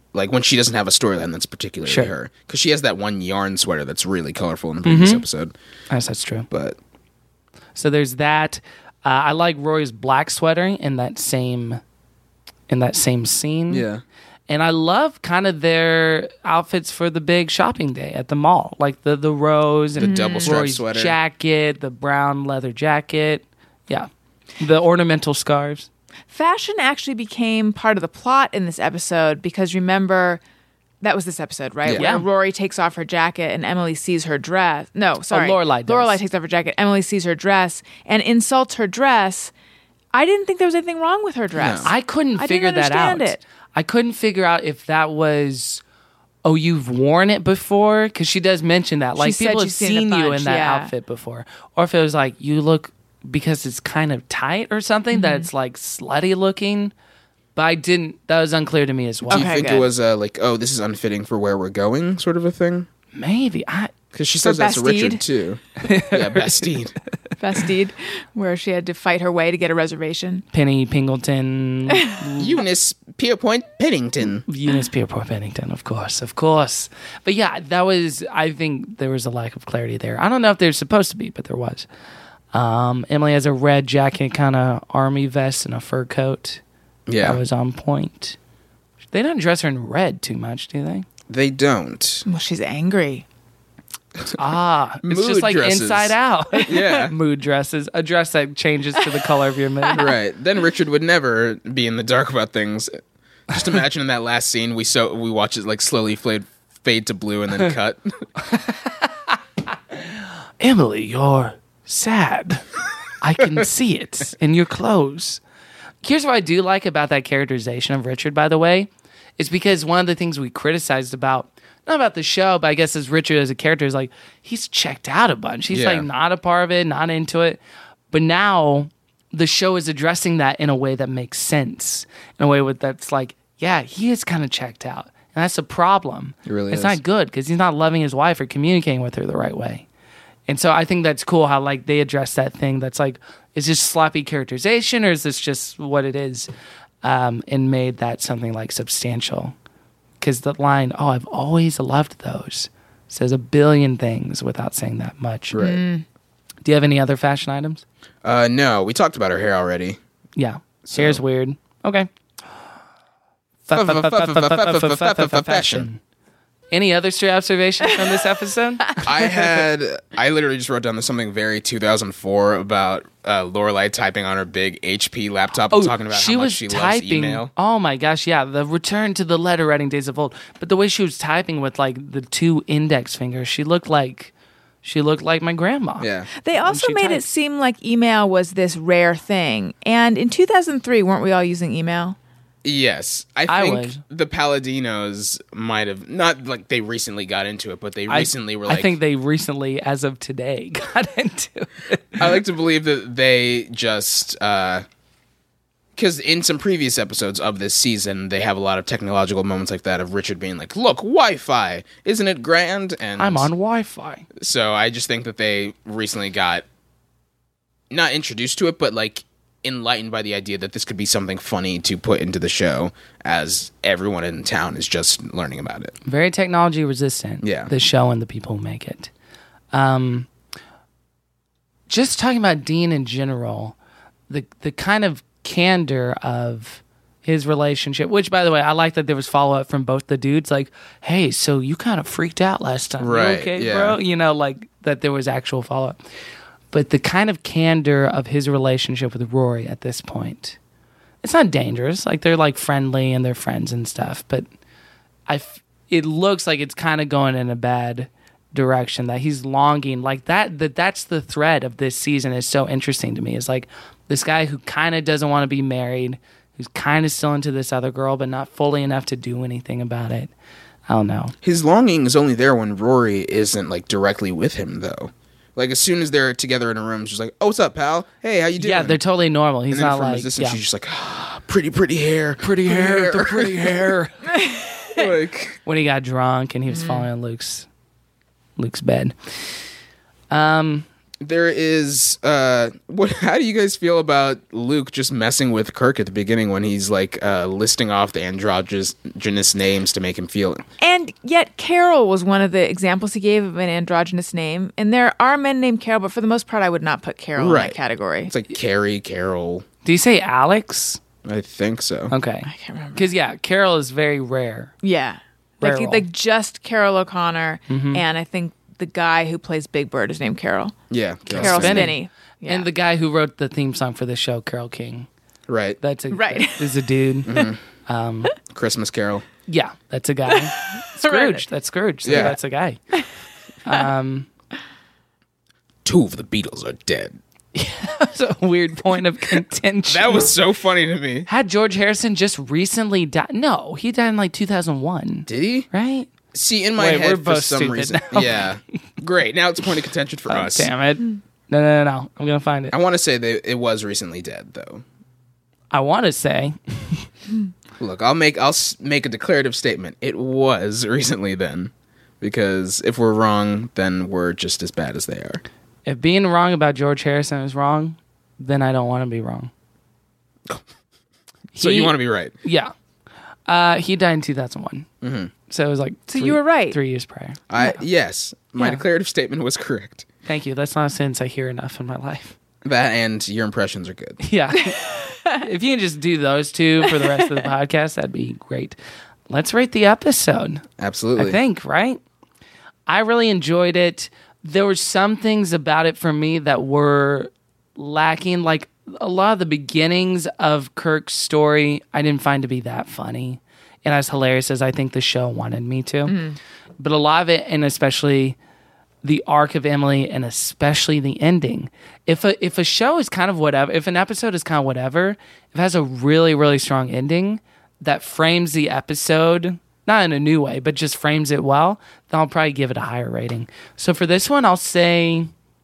like when she doesn't have a storyline that's particularly Sure. her, because she has that one yarn sweater that's really colorful in the previous Mhm. episode. Yes, that's true. But so there's that. Uh, I like Rory's black sweater in that same in that same scene. Yeah. And I love kind of their outfits for the big shopping day at the mall, like the the rose and The double strap Rory's sweater. jacket, the brown leather jacket. Yeah, the ornamental scarves. Fashion actually became part of the plot in this episode because remember, that was this episode, right? Yeah. Where Rory takes off her jacket and Emily sees her dress. No, sorry. Lorelai does. Lorelai takes off her jacket. Emily sees her dress and insults her dress. I didn't think there was anything wrong with her dress. I couldn't I figure didn't that out. understand it. I couldn't figure out if that was, oh, you've worn it before? Because she does mention that. Like, said people have she's seen it a seen you bunch, in that yeah. outfit before. Or if it was like, you look, because it's kind of tight or something, that Mhm. it's like slutty looking. But I didn't, that was unclear to me as well. do you think it was uh, like, oh, this is unfitting for where we're going, sort of a thing? Maybe. I Because she For says that's to Richard Bastide? too. Yeah, Bastide. Bastide, where she had to fight her way to get a reservation. Penny Pingleton. Eunice Pierpoint Pennington. Eunice Pierpoint Pennington, of course, of course. But yeah, that was, I think there was a lack of clarity there. I don't know if there's supposed to be, but there was. Um, Emily has a red jacket, kind of army vest, and a fur coat. Yeah. That was on point. They don't dress her in red too much, do they? They don't. Well, she's angry. Ah, it's Mood just like dresses. Inside Out. Yeah. Mood dresses. A dress that changes to the color of your mood. Right. Then Richard would never be in the dark about things. Just imagine in that last scene, we so we watch it like slowly fade, fade to blue and then cut. Emily, you're sad. I can see it in your clothes. Here's what I do like about that characterization of Richard, by the way, is because one of the things we criticized about, not about the show, but I guess as Richard as a character is like, he's checked out a bunch. He's Yeah. like not a part of it, not into it. But now the show is addressing that in a way that makes sense, in a way with that's like, yeah, he is kind of checked out. And that's a problem. It really it's is. not good because he's not loving his wife or communicating with her the right way. And so I think that's cool how like they address that thing that's like, is this sloppy characterization or is this just what it is? Um, and made that something like substantial. Because the line, oh, I've always loved those, says a billion things without saying that much. Right. Mm. Do you have any other fashion items? Uh, no, we talked about her hair already. Yeah. So- Hair's weird. Okay. Fashion. Any other stray observations from this episode? I had, I literally just wrote down this something very two thousand four about uh, Lorelai typing on her big H P laptop and talking about she how much was she loves typing. email. Oh my gosh, yeah, the return to the letter writing days of old. But the way she was typing with like the two index fingers, she looked like she looked like my grandma. Yeah. They also she made it typed. seem like email was this rare thing. And in two thousand three, weren't we all using email? Yes, I I think was. the Paladinos might have not like they recently got into it, but they I- recently were like. I think they recently, as of today, got into it. I like to believe that they just because in some previous episodes of this season, they have a lot of technological moments like that of Richard being like, "Look, Wi-Fi, isn't it grand?" And I'm on Wi-Fi. So I just think that they recently got not introduced to it, but like enlightened by the idea that this could be something funny to put into the show as everyone in town is just learning about it. Very technology resistant. Yeah. The show and the people who make it. Um, just talking about Dean in general, the the kind of candor of his relationship, which by the way, I like that there was follow up from both the dudes, like, hey, so you kind of freaked out last time. You Right, okay, yeah. bro? You know, like that there was actual follow up. But the kind of candor of his relationship with Rory at this point, it's not dangerous. Like they're like friendly and they're friends and stuff. But I, f- it looks like it's kind of going in a bad direction. That he's longing like that. That that's the thread of this season is so interesting to me. Is like this guy who kind of doesn't want to be married, who's kind of still into this other girl, but not fully enough to do anything about it. I don't know. His longing is only there when Rory isn't like directly with him, though. Like as soon as they're together in a room, she's like, "Oh, what's up, pal? Hey, how you doing?" Yeah, they're totally normal. He's and then not from like his distance, yeah. she's just like, ah, "Pretty, pretty hair, pretty hair, the pretty hair." like when he got drunk and he was falling on Luke's Luke's bed. Um, There is uh what how do you guys feel about Luke just messing with Kirk at the beginning when he's like uh listing off the androgynous names to make him feel it? And yet Carol was one of the examples he gave of an androgynous name. And there are men named Carol, but for the most part I would not put Carol Right. in that category. It's like Carrie, Carol. Do you say Alex? I think so. Okay. I can't remember. Because, yeah, Carol is very rare. Yeah. Rare Like, role. like just Carol O'Connor, Mhm. and I think the guy who plays Big Bird is named Carol. Yeah. Carol Spinney. Spinney. Yeah. And the guy who wrote the theme song for the show, Carol King. Right. That's a, Right. that is a dude. Mhm. Um, Christmas Carol. yeah, that's a guy. Scrooge. That's Scrooge. So Yeah. that's a guy. Um, Two of the Beatles are dead. that's a weird point of contention. That was so funny to me. Had George Harrison just recently died? No, he died in like two thousand one. Did he? Right? See, in my Wait, head, we're for both some stupid reason. now. Yeah. Great. Now it's a point of contention for Oh, us. damn it. No, no, no, no. I'm going to find it. I want to say that it was recently dead, though. I want to say. Look, I'll make I'll s- make a declarative statement. It was recently then, because if we're wrong, then we're just as bad as they are. If being wrong about George Harrison is wrong, then I don't want to be wrong. So He- you want to be right? Yeah. Uh, he died in two thousand one. Mm-hmm. So it was like So three- you were right. Three years prior. I yes, my Yeah. declarative statement was correct. Thank you. That's not a sentence I hear enough in my life. That and your impressions are good. Yeah. If you can just do those two for the rest of the podcast, that'd be great. Let's rate the episode. Absolutely. I think, right? I really enjoyed it. There were some things about it for me that were lacking. Like a lot of the beginnings of Kirk's story, I didn't find to be that funny and as hilarious as I think the show wanted me to. Mm-hmm. But a lot of it, and especially the arc of Emily, and especially the ending. If a if a show is kind of whatever, if an episode is kind of whatever, if it has a really, really strong ending that frames the episode, not in a new way, but just frames it well, then I'll probably give it a higher rating. So for this one, I'll say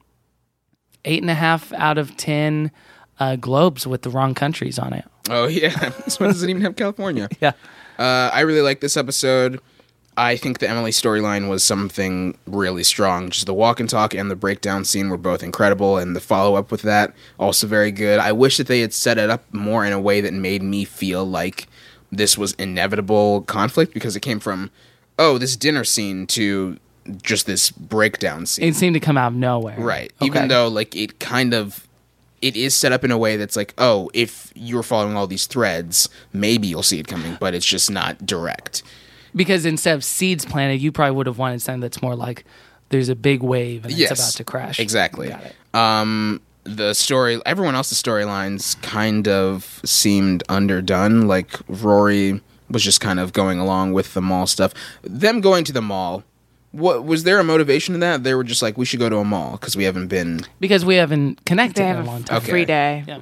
eight and a half out of ten uh, globes with the wrong countries on it. Oh yeah, this one doesn't even have California. Yeah. Uh, I really like this episode. I think the Emily storyline was something really strong. Just the walk and talk and the breakdown scene were both incredible, and the follow up with that also very good. I wish that they had set it up more in a way that made me feel like this was inevitable conflict, because it came from, oh, this dinner scene to just this breakdown scene. It seemed to come out of nowhere. Right. Okay. Even though like it kind of it is set up in a way that's like, oh, if you're following all these threads, maybe you'll see it coming, but it's just not direct. Because instead of seeds planted, you probably would have wanted something that's more like there's a big wave and Yes, it's about to crash. Exactly. Got it. Um, the story, everyone else's storylines kind of seemed underdone. Like Rory was just kind of going along with the mall stuff. Them going to the mall, what was there a motivation in that? They were just like, we should go to a mall because we haven't been. Because we haven't connected They in have a long a time. Okay. free day. Yeah.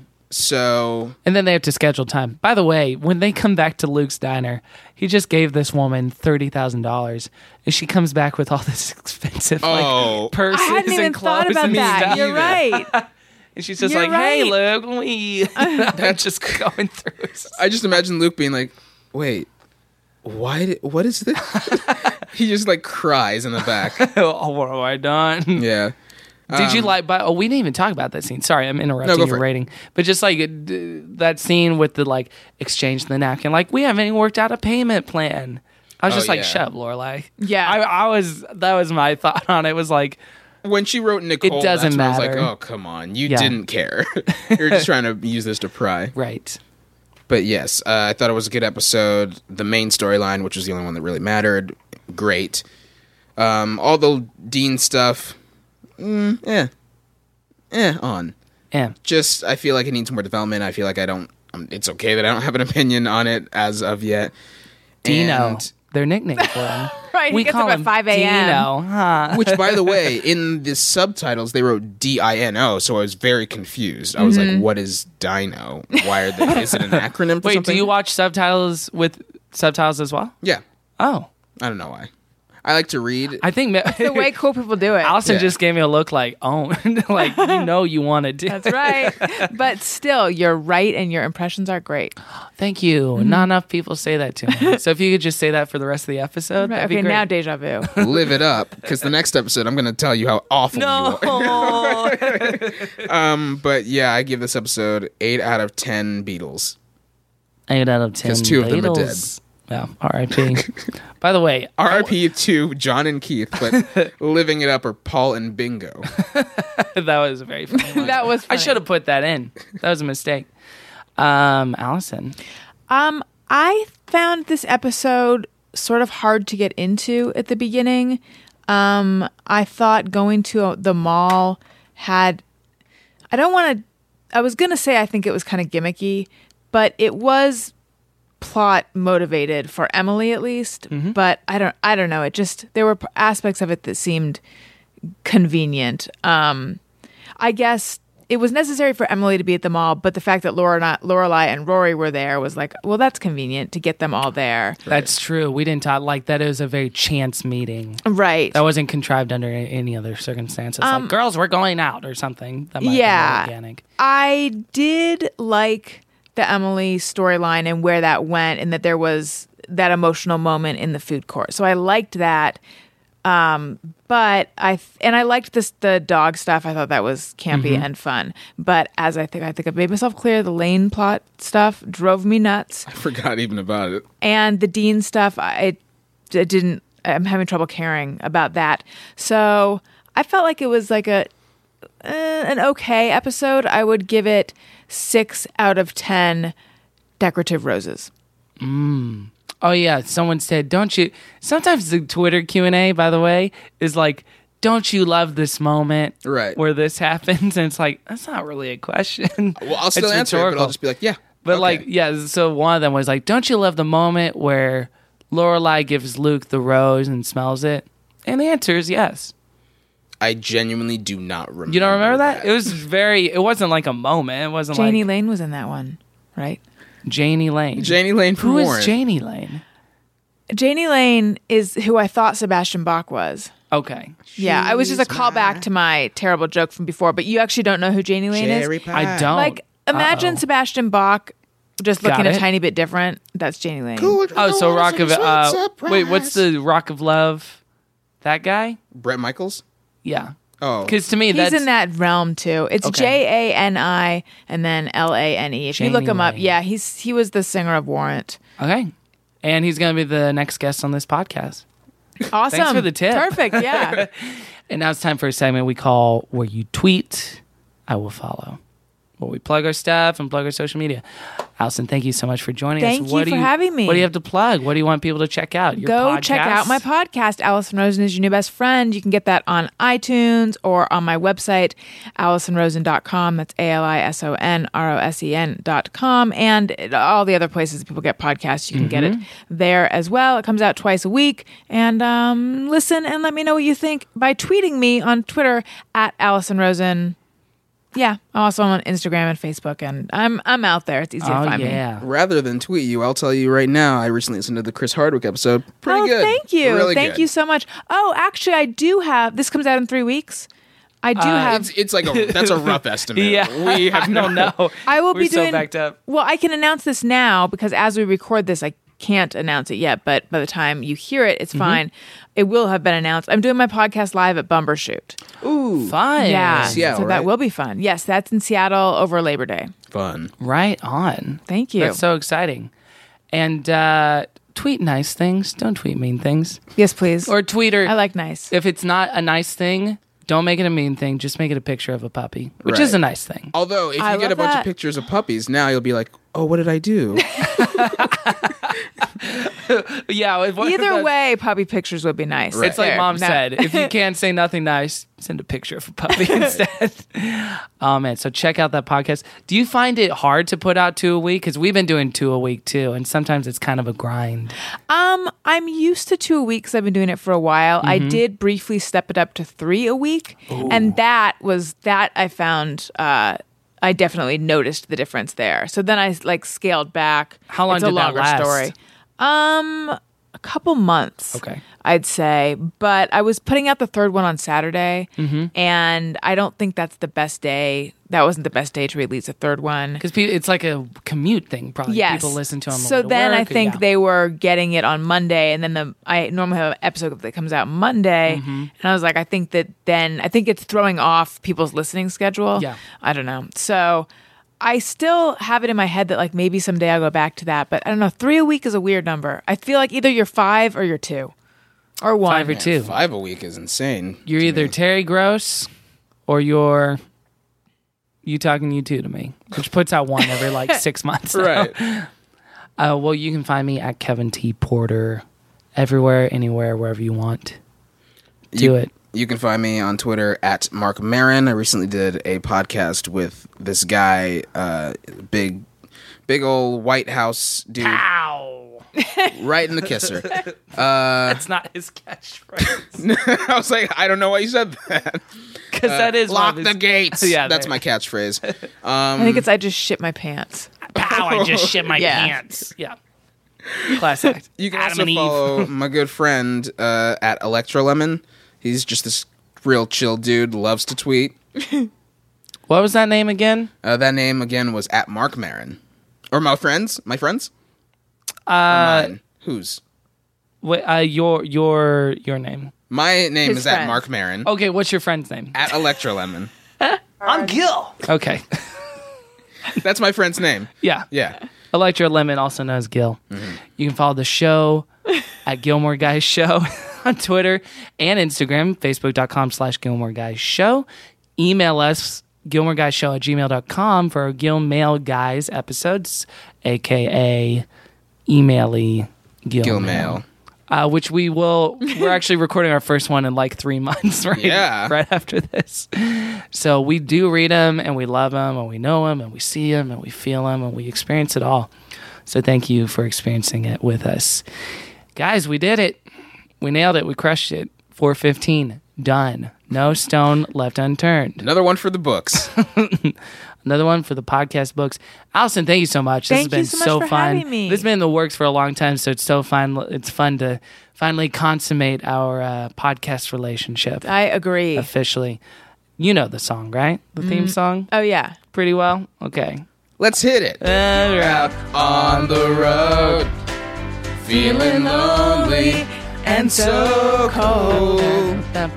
So And then they have to schedule time. By the way, when they come back to Luke's diner, he just gave this woman thirty thousand dollars, and she comes back with all this expensive like Oh. purses I hadn't even and clothes thought about and that. stuff. You're right. And she's just You're like, "Hey, right. Luke, we." That's just going through. I just imagine Luke being like, wait, why? Did, what is this? He just like cries in the back. Oh, what have I done? Yeah. Did you Um, like? But oh, we didn't even talk about that scene. Sorry, I'm interrupting No, go your for it. rating. But just like uh, d- that scene with the like exchange the napkin, like we haven't even worked out a payment plan. I was Oh, just like, yeah. "Shut up, Lorelai." Yeah. I, I was. That was my thought on it. Was like, When she wrote Nicole, It doesn't that's when I was like, matter. oh, come on. You Yeah. didn't care. You're just trying to use this to pry. right. But yes, uh, I thought it was a good episode. The main storyline, which was the only one that really mattered, great. Um, all the Dean stuff, mm, eh. Eh, on. Yeah. Just, I feel like it needs more development. I feel like I don't, um, it's okay that I don't have an opinion on it as of yet. Dino. And- Their nickname for him. Right, he We gets call up at him five a.m. Dino, huh? Which, by the way, in the subtitles, they wrote D I N O, so I was very confused. I was Mm-hmm. like, what is Dino? Why are they, is it an acronym for Wait, something? do you watch subtitles with subtitles as well? Yeah. Oh, I don't know why. I like to read. I think That's the way cool people do it. Allison Yeah. just gave me a look like, oh, like you know you want to do. That's right. But still, you're right, and your impressions are great. Thank you. Mhm. Not enough people say that to me. So if you could just say that for the rest of the episode, Right, that'd be okay, great. now deja vu. Live it up, because the next episode I'm going to tell you how awful No. you are. um, but yeah, I give this episode eight out of ten Beatles. Eight out of ten. Because two of them are dead. Beatles. Yeah, R I P By the way, R I P to John and Keith, but living it up are Paul and Bingo. that was very funny. one. That was I funny. should have put that in. That was a mistake. Um, Allison. Um, I found this episode sort of hard to get into at the beginning. Um, I thought going to the mall had, I don't want to, I was going to say I think it was kind of gimmicky, but it was plot motivated for Emily at least. But I don't, I don't know. It just, there were aspects of it that seemed convenient. Um, I guess it was necessary for Emily to be at the mall, but the fact that Laura, not, Lorelai and Rory were there was like, well, that's convenient to get them all there. That's true. We didn't talk like that. It was a very chance meeting. Right. That wasn't contrived under a- any other circumstances. Um, like, girls, we're going out or something. That might Yeah. have been more organic. I did like the Emily storyline and where that went, and that there was that emotional moment in the food court. So I liked that. Um, but I and I liked this the dog stuff. I thought that was campy Mhm. and fun. But as I think I think I've made myself clear, the Lane plot stuff drove me nuts, I forgot even about it. and the Dean stuff I it, it didn't. I'm having trouble caring about that. So I felt like it was like a uh, an okay episode. I would give it six out of ten decorative roses. Mm. Oh yeah, someone said, "Don't you?" Sometimes the Twitter Q and A, by the way, is like, "Don't you love this moment, right, where this happens?" And it's like that's not really a question. Well, I'll still It's answer it, but rhetorical. I'll just be like, yeah. But okay. like, yeah. So one of them was like, "Don't you love the moment where Lorelai gives Luke the rose and smells it?" And the answer is yes. I genuinely do not remember. You don't remember that? It was very. It wasn't like a moment. It wasn't Janie like Lane was in that one, right? Janie Lane. Janie Lane from Who is Warren. Janie Lane? Janie Lane is who I thought Sebastian Bach was. Okay. Yeah, I was just a She's callback to my terrible joke from before, but you actually don't know who Janie Lane Cherry is? pie. I don't. Like, imagine Uh-oh. Sebastian Bach just Got looking a it. tiny bit different. That's Janie Lane. Oh, so Rock of uh, wait, what's the Rock of Love? That guy? Brett Michaels? Yeah. Oh, Because to me, He's that's in that realm too. It's Okay. J A N I and then L A N E. If you look Janie him up, Lane. yeah, he's he was the singer of Warrant. okay. And he's going to be the next guest on this podcast. Awesome. Thanks for the tip. Perfect. Yeah. And now it's time for a segment we call Where You Tweet, I Will Follow. Where we plug our stuff and plug our social media. Allison, thank you so much for joining Thank us. you What do for having me. What do you have to plug? What do you want people to check out? Your Go podcast? check out my podcast, Allison Rosen is Your New Best Friend. You can get that on iTunes or on my website, allison rosen dot com. That's A L I S O N R O S E N dot com. And it- all the other places people get podcasts, you can get it Mhm. there as well. It comes out twice a week. And um, listen and let me know what you think by tweeting me on Twitter at Allison Rosen. Yeah, I'm also on Instagram and Facebook, and I'm I'm out there. It's easy to Oh, find me. yeah. Rather than tweet you, I'll tell you right now. I recently listened to the Chris Hardwick episode. Pretty oh, good. thank you. Really thank good. you so much. Oh, actually, I do have. This comes out in three weeks. I do Uh, have. It's, it's like a that's a rough estimate. Yeah. we have I don't know. I will We're be so doing. backed up. Well, I can announce this now because as we record this, I can't announce it yet. But by the time you hear it, it's Mm-hmm. fine. It will have been announced. I'm doing my podcast live at Bumbershoot. Ooh, Fun. Yeah, Seattle, so that right? will be fun. Yes, that's in Seattle over Labor Day. fun. Right on. Thank you. That's so exciting. And uh, tweet nice things. Don't tweet mean things. Yes, please. Or tweeter. I like nice. If it's not a nice thing, don't make it a mean thing. Just make it a picture of a puppy, which Right. is a nice thing. Although, if you I get a love bunch that. of pictures of puppies, now you'll be like, oh, what did I do? Yeah. if- what if Either that's- way, puppy pictures would be nice. It's like There. mom No. said. If you can't say nothing nice, send a picture of a puppy instead. Oh man! So check out that podcast. Do you find it hard to put out two a week? Because we've been doing two a week too, and sometimes it's kind of a grind. Um, I'm used to two a week because I've been doing it for a while. I Mhm. did briefly step it up to three a week, and that was that I found. Uh, I definitely noticed the difference there. So then I like scaled back. How long it's a did that longer last? story. Um, a couple months. Okay. I'd say. But I was putting out the third one on Saturday, Mhm. and I don't think that's the best day. That wasn't the best day to release a third one. Because it's like a commute thing, probably. Yes. People listen to them. So then I think yeah. they were getting it on Monday, and then the I normally have an episode that comes out Monday, Mhm. and I was like, I think that then I think it's throwing off people's listening schedule. Yeah. I don't know. So I still have it in my head that like maybe someday I'll go back to that, but I don't know. Three a week is a weird number. I feel like either you're five or you're two, or one. Five or two. Five a week is insane. You're either Terry Gross or you're you talking you two to me, which puts out one every like six months. Right. Uh, well, you can find me at Kevin T. Porter everywhere, anywhere, wherever you want. Do you, it. You can find me on Twitter at Mark Maron. I recently did a podcast with this guy, uh, big, big old White House dude. Ow! Right in the kisser. Uh, That's not his catchphrase. I was like, I don't know why you said that. Because Uh, that is one lock of the his- gates. Yeah, That's there. my catchphrase. Um, I think it's I just shit my pants. Pow! I just shit my Yeah. pants. Yeah. Class act. You can Adam also and Eve. follow my good friend uh, at Electrolemon. He's just this real chill dude, loves to tweet. What was that name again? Uh, that name again was at Mark Maron. Or my friends? My friends? Uh, Mine. Whose? wait, uh, your your your name. My name His is at friend. Mark Maron. Okay, what's your friend's name? At Electrolemon. I'm Gil. Okay. That's my friend's name. Yeah. Yeah. Electro Lemon, also known as Gil. Mm-hmm. You can follow the show at Gilmore Guys Show on Twitter and Instagram, facebook.com slash Gilmore Guys Show. Email us, gilmoreguyshow at gmail dot com for our Gil Mail Guys episodes, a k a emaily Gil, Gil Mail. Mail. Uh, which we will, we're actually recording our first one in like three months, right? Yeah. Right after this. So we do read them and we love them and we know them and we see them and we feel them and we experience it all. So thank you for experiencing it with us. Guys, we did it. We nailed it. We crushed it. four fifteen. Done. No stone left unturned. Another one for the books. Another one for the podcast books. Allison, thank you so much. Thank this you has so been much so for fun. having me. This has been in the works for a long time, so it's so fun. It's fun to finally consummate our uh, podcast relationship. I agree. Officially. You know the song, right? The theme Mm. song? Oh yeah. Pretty well? Okay. Let's hit it. All right. On the road, feeling lonely and so cold.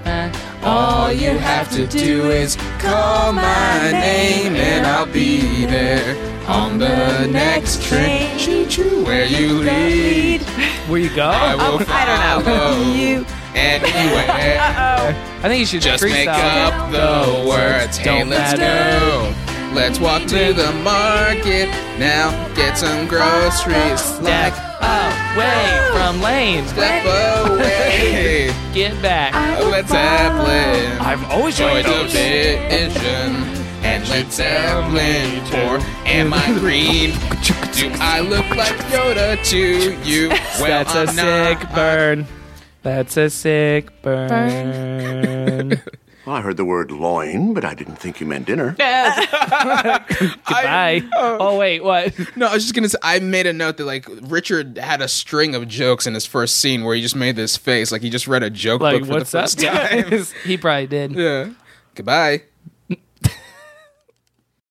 All you have to do is call my name and I'll be there on the next train. Choo-choo, where you lead, Where you go? I will I don't know. follow You. anywhere. I think you should Just freestyle. make up the words. Hey, Don't let's matter. go. Let's walk to the market now. Get some groceries. Step Like away from lanes. step away. Get back. Led Zeppelin. I've always Joy enjoyed those. Division. And Led Zeppelin. Or am I green? Do I look like Yoda to you? Well, That's a I'm sick not. burn. That's a sick burn. Well, I heard the word loin, but I didn't think you meant dinner. Goodbye. oh, wait, what? No, I was just gonna say, I made a note that like Richard had a string of jokes in his first scene where he just made this face, like he just read a joke Like, book for what's the up, first time. guys? He probably did. Yeah. Goodbye.